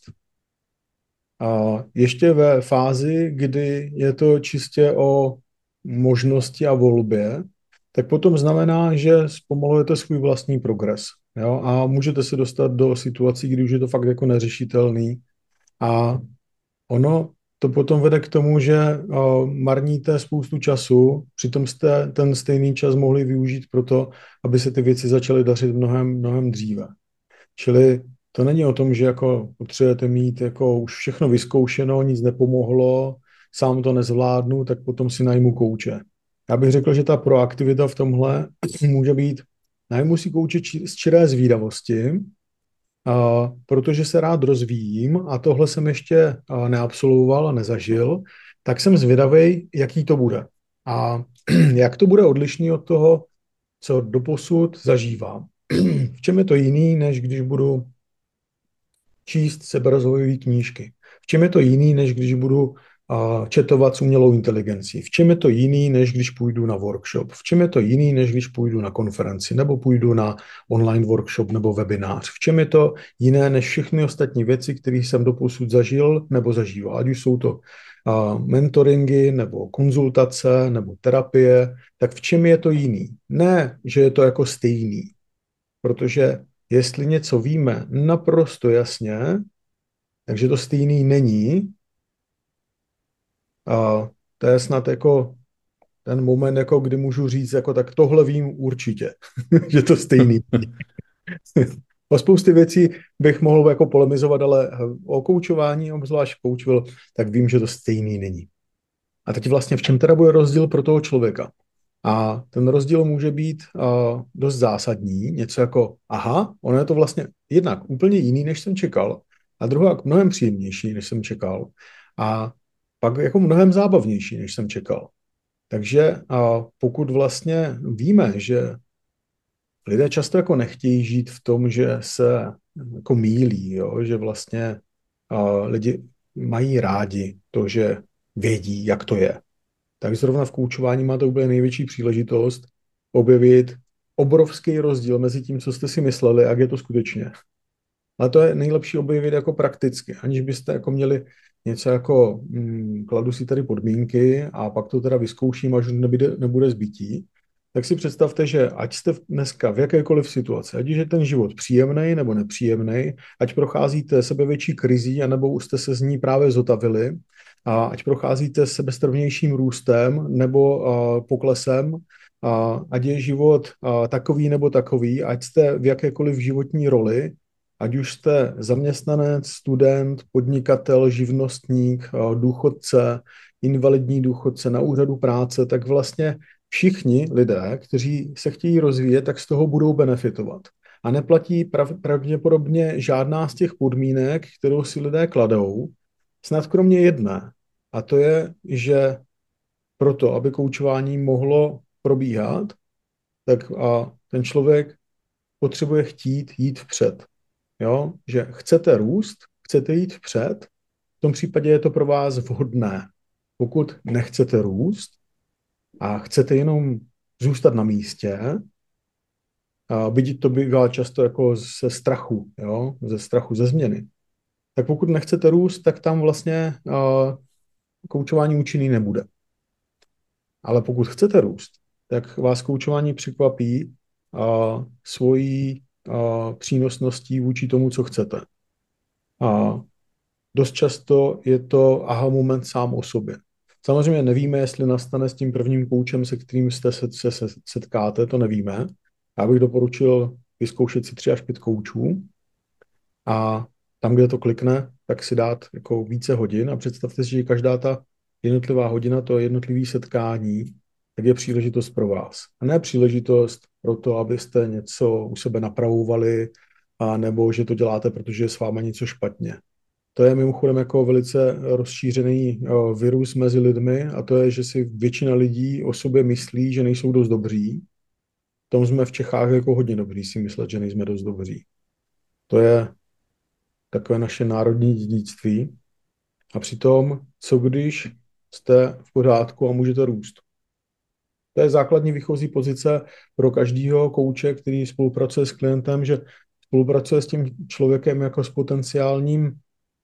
a ještě ve fázi, kdy je to čistě o možnosti a volbě, tak potom znamená, že zpomalujete svůj vlastní progres. Jo? A můžete se dostat do situací, kdy už je to fakt jako neřešitelný. A ono to potom vede k tomu, že uh, marníte spoustu času, přitom jste ten stejný čas mohli využít pro to, aby se ty věci začaly dařit mnohem, mnohem dříve. Čili to není o tom, že jako potřebujete mít jako už všechno vyzkoušeno, nic nepomohlo, sám to nezvládnu, tak potom si najmu kouče. Já bych řekl, že ta proaktivita v tomhle může být, najmu si kouče či, z čiré zvídavosti, a protože se rád rozvíjím a tohle jsem ještě a, neabsolvoval a nezažil, tak jsem zvědavej, jaký to bude. A jak to bude odlišný od toho, co doposud zažívám. V čem je to jiný, než když budu číst seberozvojové knížky? V čem je to jiný, než když budu uh, četovat s umělou inteligencí? V čem je to jiný, než když půjdu na workshop? V čem je to jiný, než když půjdu na konferenci nebo půjdu na online workshop nebo webinář? V čem je to jiné než všechny ostatní věci, které jsem doposud zažil nebo zažíval? Ať už jsou to uh, mentoringy nebo konzultace nebo terapie, tak v čem je to jiný? Ne, že je to jako stejný, protože jestli něco víme naprosto jasně, takže to stejný není. A to je snad jako ten moment, jako kdy můžu říct, jako tak tohle vím určitě, že to stejný. O spousty věcí bych mohl jako polemizovat, ale o koučování, obzvlášť koučoval, tak vím, že to stejný není. A teď vlastně v čem teda bude rozdíl pro toho člověka? A ten rozdíl může být uh, dost zásadní, něco jako, aha, ono je to vlastně jednak úplně jiný, než jsem čekal, a druhá mnohem příjemnější, než jsem čekal, a pak jako mnohem zábavnější, než jsem čekal. Takže uh, pokud vlastně víme, že lidé často jako nechtějí žít v tom, že se jako mýlí, jo? Že vlastně uh, lidi mají rádi to, že vědí, jak to je, tak zrovna v koučování máte úplně největší příležitost objevit obrovský rozdíl mezi tím, co jste si mysleli a jak je to skutečně. Ale to je nejlepší objevit jako prakticky, aniž byste jako měli něco jako hm, kladu si tady podmínky a pak to teda vyzkouším, až nebude, nebude zbytí. Tak si představte, že ať jste dneska v jakékoliv situaci, ať je ten život příjemný nebo nepříjemný, ať procházíte sebevětší krizí, anebo jste se z ní právě zotavili, a ať procházíte sebestrvnějším růstem nebo uh, poklesem, uh, ať je život uh, takový nebo takový, ať jste v jakékoliv životní roli, ať už jste zaměstnanec, student, podnikatel, živnostník, uh, důchodce, invalidní důchodce na úřadu práce, tak vlastně všichni lidé, kteří se chtějí rozvíjet, tak z toho budou benefitovat. A neplatí prav, pravděpodobně žádná z těch podmínek, kterou si lidé kladou, snad kromě jedné. A to je, že proto, aby koučování mohlo probíhat, tak a ten člověk potřebuje chtít jít vpřed. Jo? Že chcete růst, chcete jít vpřed, v tom případě je to pro vás vhodné. Pokud nechcete růst a chcete jenom zůstat na místě, a byť to bývá často jako ze strachu, jo? Ze strachu ze změny, tak pokud nechcete růst, tak tam vlastně uh, koučování účinný nebude. Ale pokud chcete růst, tak vás koučování překvapí uh, svojí uh, přínosností vůči tomu, co chcete. A dost často je to aha moment sám o sobě. Samozřejmě nevíme, jestli nastane s tím prvním koučem, se kterým jste se, se, se setkáte, to nevíme. Já bych doporučil vyzkoušet si tři až pět koučů a tam, kde to klikne, tak si dát jako více hodin a představte si, že každá ta jednotlivá hodina, to jednotlivé setkání, tak je příležitost pro vás. A ne příležitost pro to, abyste něco u sebe napravovali, a nebo že to děláte, protože je s váma něco špatně. To je mimochodem jako velice rozšířený virus mezi lidmi a to je, že si většina lidí o sobě myslí, že nejsou dost dobří. V tom jsme v Čechách jako hodně dobří si myslet, že nejsme dost dobří. To je takové naše národní dědictví. A přitom, co když jste v pořádku a můžete růst? To je základní výchozí pozice pro každého kouče, který spolupracuje s klientem, že spolupracuje s tím člověkem jako s potenciálním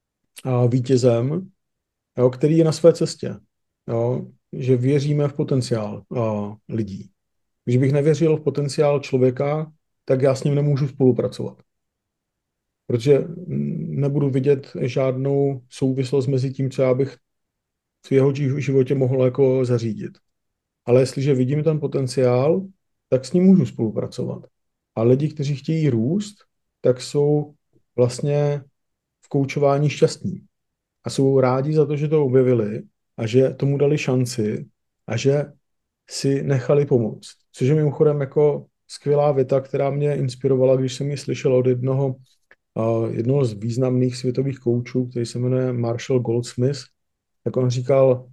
vítězem, jo, který je na své cestě. Jo, že věříme v potenciál a, lidí. Když bych nevěřil v potenciál člověka, tak já s ním nemůžu spolupracovat. Protože nebudu vidět žádnou souvislost mezi tím, co já bych v jeho životě mohl jako zařídit. Ale jestliže vidím ten potenciál, tak s ním můžu spolupracovat. A lidi, kteří chtějí růst, tak jsou vlastně v koučování šťastní. A jsou rádi za to, že to objevili a že tomu dali šanci a že si nechali pomoct. Což je mimochodem jako skvělá věta, která mě inspirovala, když jsem ji slyšel od jednoho, uh, jednoho z významných světových koučů, který se jmenuje Marshall Goldsmith, tak on říkal,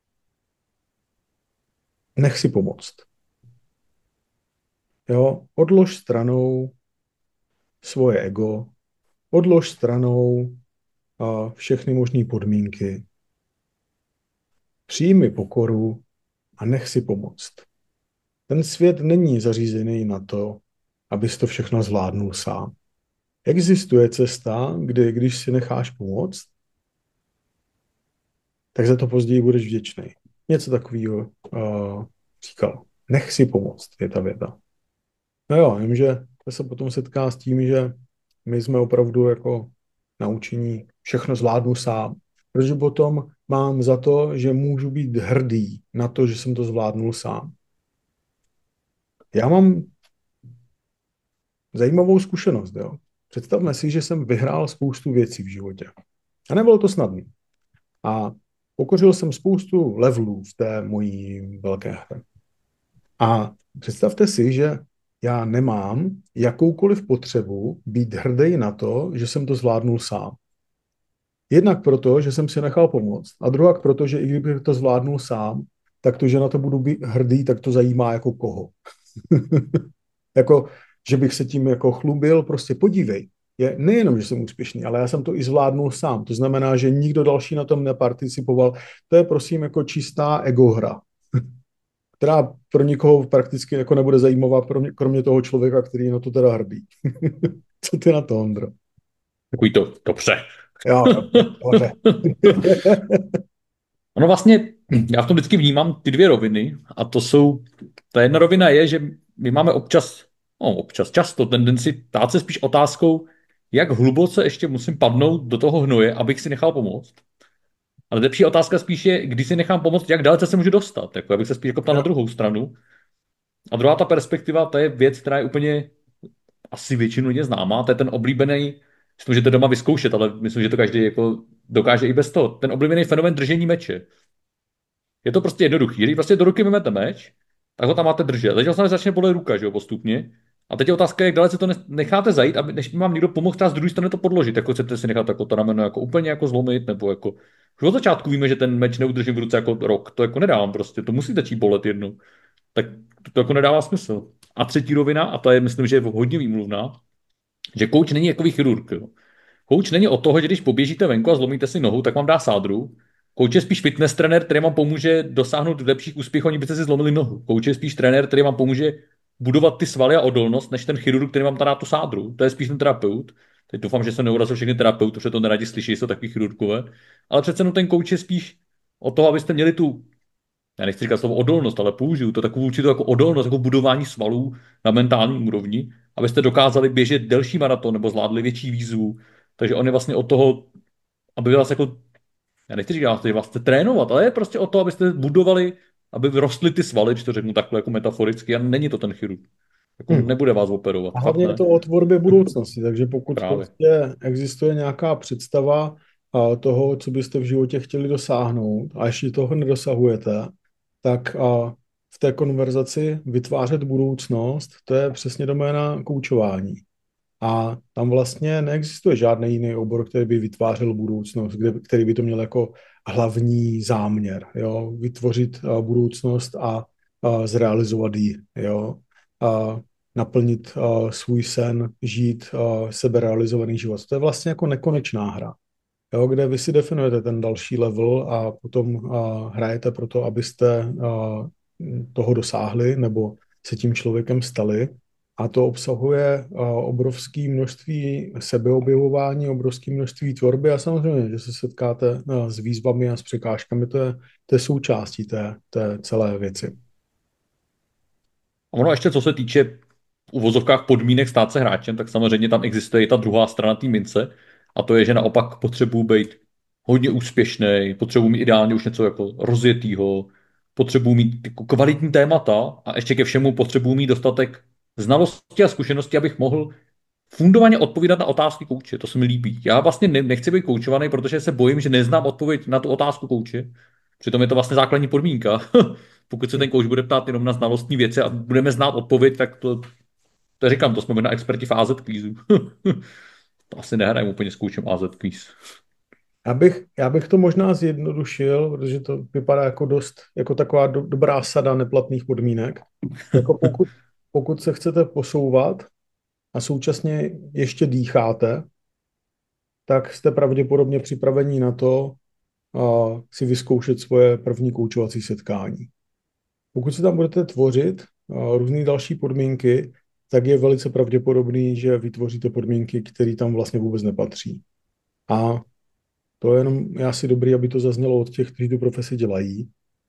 nech si pomoct. Jo, odlož stranou svoje ego, odlož stranou uh, všechny možné podmínky, přijmi pokoru a nech si pomoct. Ten svět není zařízený na to, abys to všechno zvládnul sám. Existuje cesta, kdy když si necháš pomoct, tak za to později budeš vděčný. Něco takového uh, říkal. Nech si pomoct, je ta věta. No jo, vím, že to se potom setká s tím, že my jsme opravdu jako naučení všechno zvládnu sám. Protože potom mám za to, že můžu být hrdý na to, že jsem to zvládnul sám. Já mám zajímavou zkušenost. Jo. Představme si, že jsem vyhrál spoustu věcí v životě. A nebylo to snadné. A pokořil jsem spoustu levelů v té mojí velké hře. A představte si, že já nemám jakoukoliv potřebu být hrdý na to, že jsem to zvládnul sám. Jednak proto, že jsem si nechal pomoct. A druhak proto, že i kdybych to zvládnul sám, tak to, že na to budu být hrdý, tak to zajímá jako koho. Jako že bych se tím jako chlubil, prostě podívej, je nejenom, že jsem úspěšný, ale já jsem to i zvládnul sám. To znamená, že nikdo další na tom neparticipoval. To je prosím jako čistá ego hra, která pro nikoho prakticky jako nebude zajímavá, pro mě, kromě toho člověka, který je na to teda hrdý. Co ty na to, Ondro? Takový to, dobře. Jo, dobře. Ono vlastně, já v tom vždycky vnímám ty dvě roviny a to jsou, ta jedna rovina je, že my máme občas, no občas, často tendenci ptát se spíš otázkou, jak hluboce ještě musím padnout do toho hnoje, abych si nechal pomoct. Ale lepší otázka spíš je, když si nechám pomoct, jak dalece se můžu dostat. Jako, abych se spíš jako ptal na druhou stranu. A druhá ta perspektiva, to je věc, která je úplně asi většinu lidí známá. To je ten oblíbený, to můžete doma vyzkoušet, ale myslím, že to každý jako dokáže i bez toho. Ten oblíbený fenomén držení meče. Je to prostě jednoduchý. Když prostě do ruky vezmete meč, tak ho tam máte držet. Teď vlastně začne bolet ruka, že jo, postupně. A teď je otázka, jak dalece to necháte zajít, aby než vám někdo pomohl třeba z druhé strany to podložit. Jako chcete si nechat jako to rameno jako úplně jako zlomit, nebo jako... Už od začátku víme, že ten meč neudržím v ruce jako rok. To jako nedávám prostě. To musí začít bolet jednou. Tak to, to jako nedává smysl. A třetí rovina, a to je, myslím, že je hodně výmluvná, že kouč není jako chirurg. Jo. Kouč není od toho, že když poběžíte venku a zlomíte si nohu, tak vám dá sádru. Kouč je spíš fitness trenér, který vám pomůže dosáhnout lepších úspěchů, ani byste si zlomili nohu. Kouč je spíš trenér, který vám pomůže budovat ty svaly a odolnost, než ten chirurg, který vám dá tu sádru. To je spíš ten terapeut. Teď doufám, že jsem neurazil všechny terapeuty, protože to neradi slyší, jsou takový chirurgové. Ale přece no ten coach je spíš o toho, abyste měli tu, já nechci říkat slovo odolnost, ale použiju to takovou určitou jako odolnost, jako budování svalů na mentální úrovni, abyste dokázali běžet delší maraton nebo zvládli větší výzvu. Takže on je vlastně od toho, aby vás jako, já nechci říkat, že vás chce trénovat, ale je prostě o to, abyste budovali, aby rostly ty svaly, když to řeknu takhle jako metaforicky, a není to ten chirurg. Jako Hmm. nebude vás operovat, A fakt hlavně je ne. to o tvorbě budoucnosti, takže pokud Právě. prostě existuje nějaká představa a, toho, co byste v životě chtěli dosáhnout a ještě toho nedosahujete, tak a, v té konverzaci vytvářet budoucnost, to je přesně doména koučování. A tam vlastně neexistuje žádný jiný obor, který by vytvářel budoucnost, kde, který by to měl jako hlavní záměr, jo? Vytvořit a, budoucnost a, a zrealizovat ji, jo? A naplnit a, svůj sen, žít a, seberealizovaný život. To je vlastně jako nekonečná hra, jo? Kde vy si definujete ten další level a potom a, hrajete pro to, abyste a, toho dosáhli nebo se tím člověkem stali. A to obsahuje obrovské množství sebeobjevování, obrovské množství tvorby a samozřejmě, že se setkáte s výzvami a s překážkami, to je, to je součástí té, té celé věci. A ono ještě, co se týče v uvozovkách podmínek stát se hráčem, tak samozřejmě tam existuje i ta druhá strana té mince, a to je, že naopak potřebuji být hodně úspěšný, potřebuji mít ideálně už něco jako rozjetýho, potřebuji mít jako kvalitní témata a ještě ke všemu potřebuji mít dostatek znalosti a zkušenosti, abych mohl fundovaně odpovídat na otázky kouče. To se mi líbí. Já vlastně ne- nechci být koučovaný, protože se bojím, že neznám odpověď na tu otázku kouče. Přitom je to vlastně základní podmínka. Pokud se ten kouč bude ptát jenom na znalostní věci a budeme znát odpověď, tak to, to říkám, to jsme možná experti v A Z kvízu. To asi nehrajeme úplně s koučem A Z kvíz. Já bych, já bych to možná zjednodušil, protože to vypadá jako dost, jako taková do, dobrá sada neplatných podmínek. Jako pokud, pokud se chcete posouvat a současně ještě dýcháte, tak jste pravděpodobně připraveni na to, a si vyzkoušet svoje první koučovací setkání. Pokud si tam budete tvořit různé další podmínky, tak je velice pravděpodobný, že vytvoříte podmínky, které tam vlastně vůbec nepatří. A to je jenom je asi dobrý, aby to zaznělo od těch, kteří tu profesi dělají.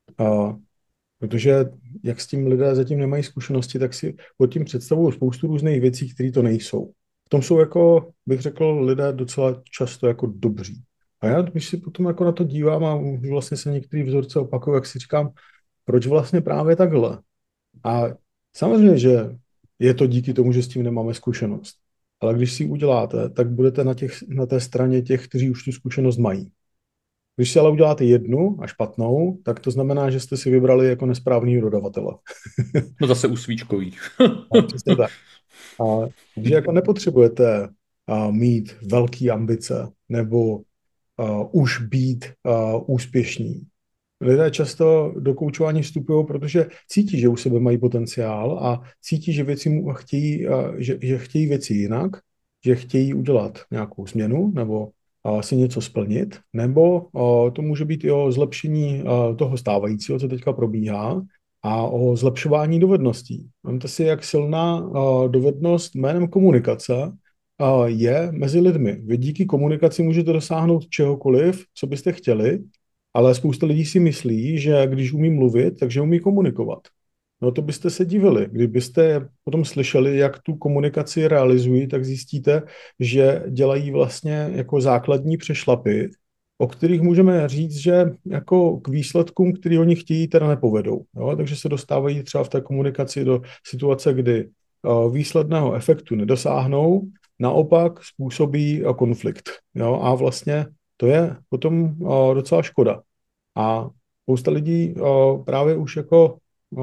A protože jak s tím lidé zatím nemají zkušenosti, tak si pod tím představují spoustu různých věcí, které to nejsou. V tom jsou jako, bych řekl, lidé docela často jako dobří. A já, když si potom jako na to dívám a už vlastně se některé vzorce opakují, jak si říkám, proč vlastně právě takhle? A samozřejmě, že je to díky tomu, že s tím nemáme zkušenost. Ale když si ji uděláte, tak budete na, těch, na té straně těch, kteří už tu zkušenost mají. Když si ale uděláte jednu a špatnou, tak to znamená, že jste si vybrali jako nesprávný dodavatele. No zase úsvíčkový. A přesně tak. A, takže jako nepotřebujete a, mít velké ambice nebo a, už být a, úspěšní. Lidé často do koučování vstupují, protože cítí, že u sebe mají potenciál a cítí, že věci mu chtějí, a, že, že chtějí věci jinak, že chtějí udělat nějakou změnu nebo a, si něco splnit, nebo a, to může být i o zlepšení a, toho stávajícího, co teďka probíhá, a o zlepšování dovedností. Vemte si, jak silná a, dovednost jménem komunikace a, je mezi lidmi. Vy díky komunikaci můžete dosáhnout čehokoliv, co byste chtěli, ale spousta lidí si myslí, že když umí mluvit, takže umí komunikovat. No to byste se divili. Kdybyste potom slyšeli, jak tu komunikaci realizují, tak zjistíte, že dělají vlastně jako základní přešlapy, o kterých můžeme říct, že jako k výsledkům, který oni chtějí, teda nepovedou. Jo? Takže se dostávají třeba v té komunikaci do situace, kdy výsledného efektu nedosáhnou, naopak způsobí konflikt. Jo? A vlastně to je potom docela škoda. A spousta lidí právě už jako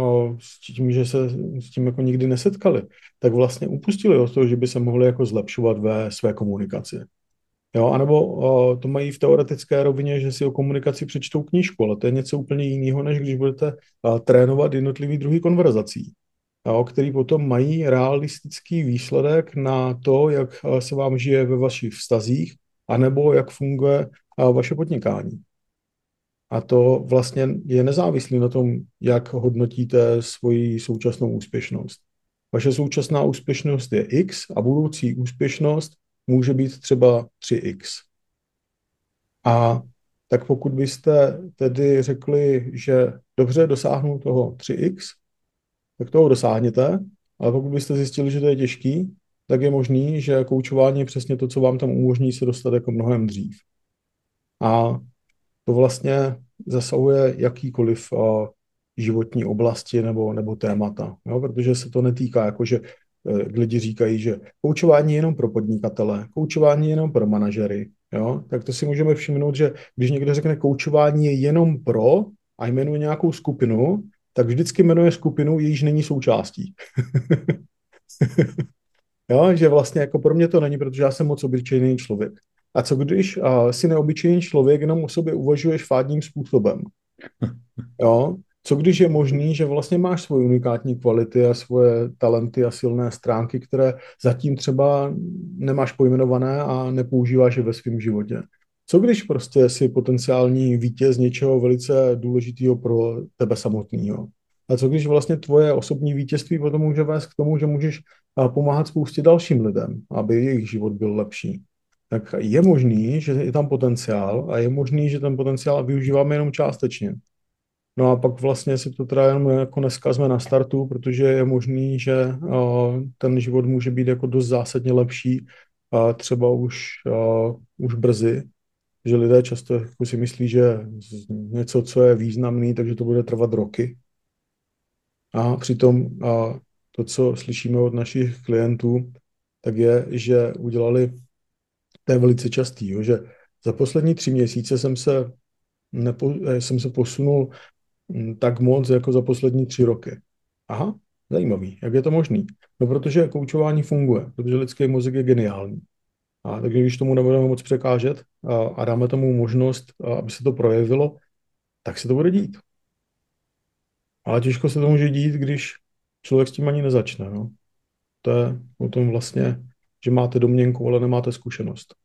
s tím, že se s tím jako nikdy nesetkali, tak vlastně upustili od toho, že by se mohli jako zlepšovat ve své komunikaci. Jo, anebo to mají v teoretické rovině, že si o komunikaci přečtou knížku, ale to je něco úplně jiného, než když budete trénovat jednotlivý druhý konverzací, jo, který potom mají realistický výsledek na to, jak se vám žije ve vašich vztazích, anebo jak funguje vaše podnikání. A to vlastně je nezávislé na tom, jak hodnotíte svoji současnou úspěšnost. Vaše současná úspěšnost je X a budoucí úspěšnost může být třeba tři x. A tak pokud byste tedy řekli, že dobře, dosáhnu toho tři x, tak toho dosáhněte, ale pokud byste zjistili, že to je těžký, tak je možný, že koučování je přesně to, co vám tam umožní se dostat jako mnohem dřív. A to vlastně zasahuje jakýkoliv uh, životní oblasti nebo, nebo témata, jo? Protože se to netýká, jako že uh, lidi říkají, že koučování je jenom pro podnikatele, koučování je jenom pro manažery, jo? Tak to si můžeme všimnout, že když někdo řekne koučování je jenom pro a jmenuje nějakou skupinu, tak vždycky jmenuje skupinu, jejíž není součástí. Jo, že vlastně jako pro mě to není, protože já jsem moc obyčejný člověk. A co když uh, si neobyčejný člověk, jenom o sobě uvažuješ fádním způsobem? Jo? Co když je možný, že vlastně máš svoje unikátní kvality a svoje talenty a silné stránky, které zatím třeba nemáš pojmenované a nepoužíváš je ve svém životě? Co když prostě jsi potenciální vítěz něčeho velice důležitého pro tebe samotného? A co když vlastně tvoje osobní vítězství potom může vést k tomu, že můžeš a, pomáhat spoustě dalším lidem, aby jejich život byl lepší? Tak je možný, že je tam potenciál a je možný, že ten potenciál využíváme jenom částečně. No a pak vlastně si to teda jenom jako neskazme na startu, protože je možný, že uh, ten život může být jako dost zásadně lepší uh, třeba už, uh, už brzy, že lidé často jako si myslí, že něco, co je významný, takže to bude trvat roky. A přitom uh, to, co slyšíme od našich klientů, tak je, že udělali, to je velice častý, jo, že za poslední tři měsíce jsem se, nepo, jsem se posunul tak moc jako za poslední tři roky. Aha, zajímavý. Jak je to možný? No, protože koučování funguje, protože lidský mozek je geniální. A takže když tomu nebudeme moc překážet a, a dáme tomu možnost, a, aby se to projevilo, tak se to bude dít. Ale těžko se to může dít, když člověk s tím ani nezačne. No. To je o tom vlastně, že máte domněnku, ale nemáte zkušenost.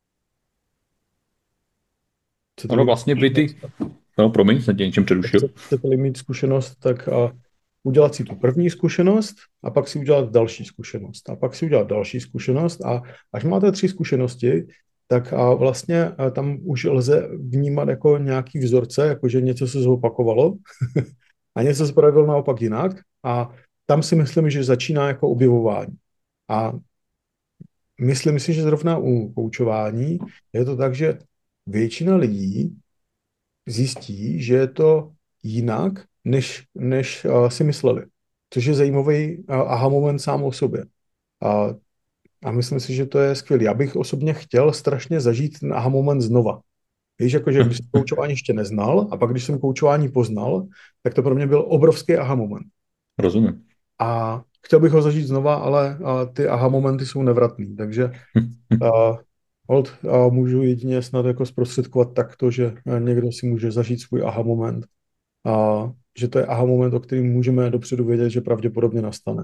Ono vlastně by ty... No, promiň, jsem tě něčem přerušil. Chcete-li mít zkušenost, tak a udělat si tu první zkušenost a pak si udělat další zkušenost a pak si udělat další zkušenost a až máte tři zkušenosti, tak a vlastně a tam už lze vnímat jako nějaký vzorce, jako že něco se zopakovalo a něco se projevilo naopak jinak a tam si myslím, že začíná jako objevování. A myslím si, že zrovna u koučování je to tak, že většina lidí zjistí, že je to jinak, než, než uh, si mysleli. Což je zajímavý uh, aha moment sám o sobě. A, a myslím si, že to je skvělé. Já bych osobně chtěl strašně zažít ten aha moment znova. Víš, jakože když jsem koučování ještě neznal a pak když jsem koučování poznal, tak to pro mě byl obrovský aha moment. Rozumím. A chtěl bych ho zažít znova, ale uh, ty aha momenty jsou nevratný. Takže uh, hold, uh, můžu jedině snad jako zprostředkovat takto, že někdo si může zažít svůj aha moment. A že to je aha moment, o kterým můžeme dopředu vědět, že pravděpodobně nastane.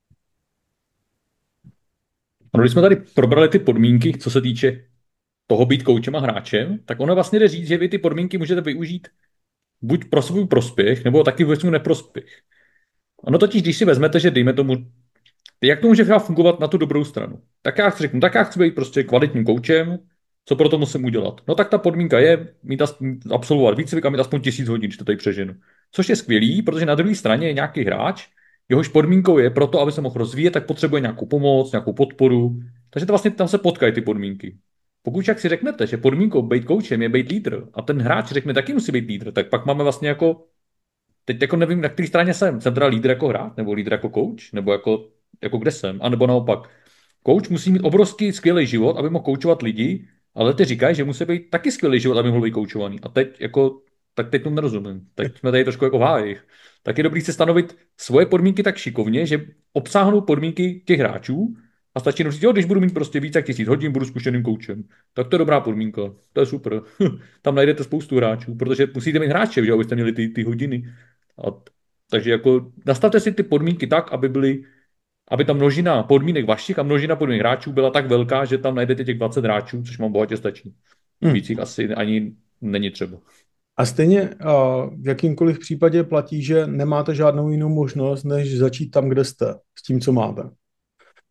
No, když jsme tady probrali ty podmínky, co se týče toho být koučem a hráčem, tak ono vlastně jde říct, že vy ty podmínky můžete využít buď pro svůj prospěch, nebo taky ve svůj neprospěch. Ono totiž, když si vezmete, že dejme tomu, jak to může fungovat na tu dobrou stranu. Tak já si řeknu, tak já chci být prostě kvalitním koučem, co pro to musím udělat? No tak ta podmínka je mít aspoň, absolvovat výcvik a mít aspoň tisíc hodin, když to tady přeženu. Což je skvělý, protože na druhé straně je nějaký hráč, jehož podmínkou je pro to, aby se mohl rozvíjet, tak potřebuje nějakou pomoc, nějakou podporu. Takže to vlastně tam se potkají ty podmínky. Pokud však si řeknete, že podmínkou být koučem je být lídr a ten hráč řekne, taky musí být lídr, tak pak máme vlastně jako, teď jako nevím, na které straně jsem. Jsem teda lídr jako hráč, nebo lídr jako kouč, nebo jako, jako kde jsem, a nebo naopak. Kouč musí mít obrovský skvělý život, aby mohl koučovat lidi, ale ty říkají, že musí být taky skvělý život, aby mohl být koučovaný. A teď jako, tak teď tomu nerozumím. Teď jsme tady trošku jako v háji. Tak je dobrý si stanovit svoje podmínky tak šikovně, že obsáhnou podmínky těch hráčů a stačí říct, jo, když budu mít prostě více jak tisíc hodin, budu zkušeným koučem. Tak to je dobrá podmínka. To je super. Tam najdete spoustu hráčů, protože musíte mít hráče, že abyste měli ty, ty hodiny. A, takže jako nastavte si ty podmínky tak, aby byly, aby ta množina podmínek vašich a množina podmínek hráčů byla tak velká, že tam najdete těch dvacet hráčů, což vám bohatě stačí. Hmm. Víc jich asi ani není třeba. A stejně v jakýmkoliv případě platí, že nemáte žádnou jinou možnost, než začít tam, kde jste, s tím, co máte.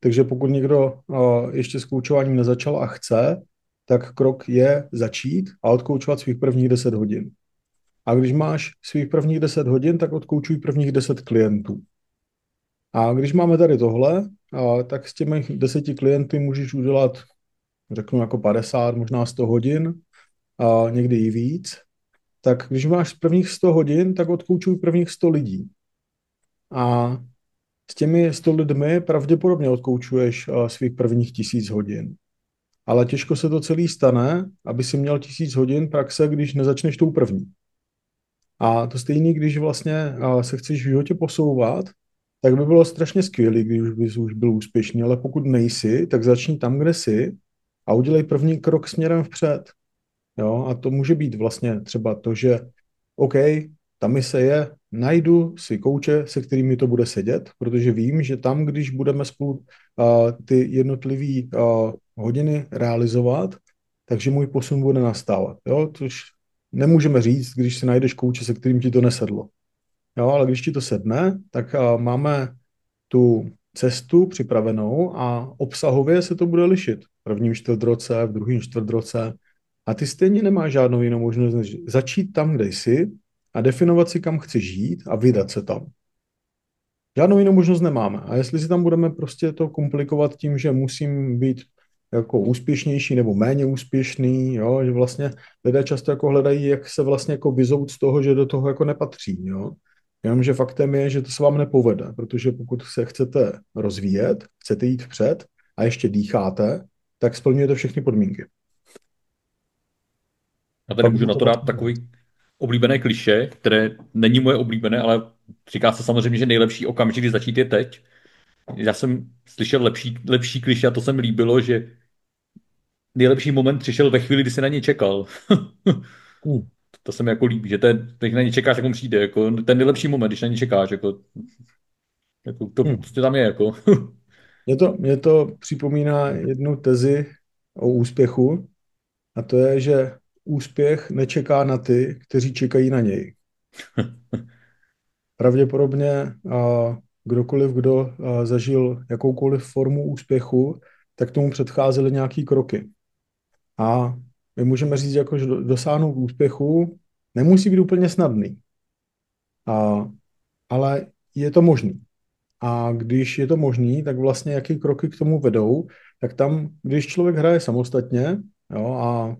Takže pokud někdo uh, ještě s koučováním nezačal a chce, tak krok je začít a odkoučovat svých prvních deset hodin. A když máš svých prvních deset hodin, tak odkoučuj prvních deset klientů. A když máme tady tohle, a, tak s těmi deseti klienty můžeš udělat, řeknu jako padesát, možná sto hodin, a někdy i víc. Tak když máš prvních sto hodin, tak odkoučuj prvních sto lidí. A s těmi sto lidmi pravděpodobně odkoučuješ a, svých prvních tisíc hodin. Ale těžko se to celý stane, aby si měl tisíc hodin praxe, když nezačneš tou první. A to stejný, když vlastně a, se chceš v životě posouvat, tak by bylo strašně skvělé, když bys už byl úspěšný, ale pokud nejsi, tak začni tam, kde jsi a udělej první krok směrem vpřed. Jo? A to může být vlastně třeba to, že OK, ta mise je, najdu si kouče, se kterými to bude sedět, protože vím, že tam, když budeme spolu uh, ty jednotlivé uh, hodiny realizovat, takže můj posun bude nastávat. Jo? Což nemůžeme říct, když si najdeš kouče, se kterým ti to nesedlo. Jo, ale když ti to sedne, tak uh, máme tu cestu připravenou a obsahově se to bude lišit. V prvním čtvrtroce, v druhém čtvrtroce. A ty stejně nemáš žádnou jinou možnost, než začít tam, kde jsi a definovat si, kam chceš žít a vydat se tam. Žádnou jinou možnost nemáme. A jestli si tam budeme prostě to komplikovat tím, že musím být jako úspěšnější nebo méně úspěšný, jo, že vlastně lidé často jako hledají, jak se vlastně jako vyzout z toho, že do toho jako nepatří, jo. Jenomže faktem je, že to se vám nepovede, protože pokud se chcete rozvíjet, chcete jít vpřed a ještě dýcháte, tak splňujete všechny podmínky. Já tady Pak můžu by na to to dát vlastně- takový oblíbené klišé, které není moje oblíbené, ale říká se samozřejmě, že nejlepší okamžik, kdy začít je teď. Já jsem slyšel lepší, lepší klišé a to se mi líbilo, že nejlepší moment přišel ve chvíli, kdy se na něj čekal. Hmm. To se mi jako líbí, že ten, když na ně čekáš, tak on přijde. Jako, ten nejlepší moment, když na ně čekáš. Jako, jako, to Hmm. prostě tam je. Jako. Mě to, mě to připomíná jednu tezi o úspěchu, a to je, že úspěch nečeká na ty, kteří čekají na něj. Pravděpodobně a kdokoliv, kdo a, zažil jakoukoliv formu úspěchu, tak tomu předcházely nějaký kroky. A my můžeme říct, jako, že do- dosáhnout úspěchu nemusí být úplně snadný, a, ale je to možný. A když je to možný, tak vlastně jaký kroky k tomu vedou, tak tam, když člověk hraje samostatně, jo, a,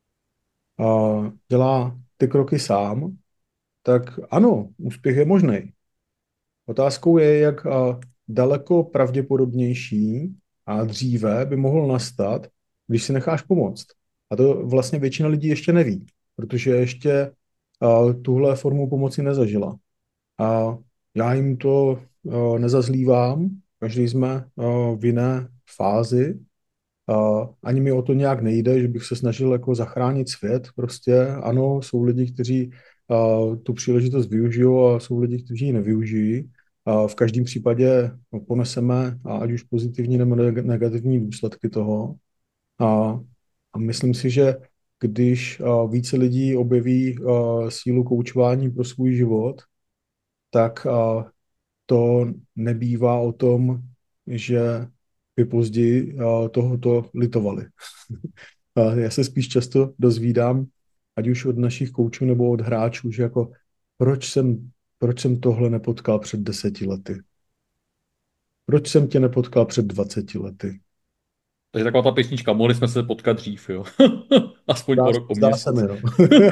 a dělá ty kroky sám, tak ano, úspěch je možný. Otázkou je, jak a, daleko pravděpodobnější a dříve by mohl nastat, když si necháš pomoct. A to vlastně většina lidí ještě neví, protože ještě a, tuhle formu pomoci nezažila. A já jim to a, nezazlívám, každý jsme a, v jiné fázi. A ani mi o to nějak nejde, že bych se snažil jako zachránit svět. Prostě ano, jsou lidi, kteří a, tu příležitost využijou a jsou lidi, kteří ji nevyužijí. A v každém případě no, poneseme a ať už pozitivní nebo neg- negativní důsledky toho. A, a myslím si, že když a, více lidí objeví a, sílu koučování pro svůj život, tak a, to nebývá o tom, že by později a, tohoto litovali. A já se spíš často dozvídám, ať už od našich koučů nebo od hráčů, že jako proč jsem, proč jsem tohle nepotkal před deseti lety? Proč jsem tě nepotkal před dvaceti lety? Takže taková ta písnička, mohli jsme se potkat dřív, jo. Aspoň Zdá, o rok, o zdá se měsíc. mi, no.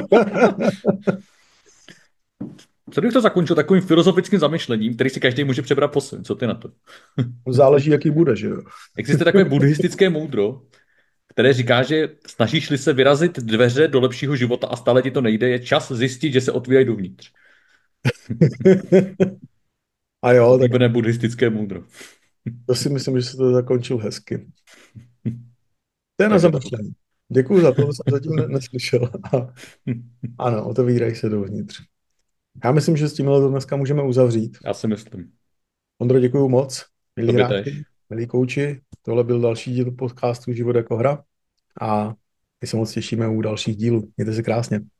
Co bych to zakončil takovým filozofickým zamyšlením, který si každý může přebrat po svém. Co ty na to? Záleží, jaký bude, že jo? Existuje takové buddhistické moudro, které říká, že snažíš-li se vyrazit dveře do lepšího života a stále ti to nejde, je čas zjistit, že se otvírají dovnitř. A jo, tak Oblíbené buddhistické moudro. to si myslím, že se to zakončil hezky. To je na Takže takhle. zamyšlení. Děkuju za to, to jsem zatím ne- neslyšel. A ano, otevírají se dovnitř. Já myslím, že s tímhle to dneska můžeme uzavřít. Já si myslím. Ondro, děkuju moc. Milí Tobě hráči, tež. milí kouči, tohle byl další díl podcastu Život jako hra a my se moc těšíme u dalších dílů. Mějte se krásně.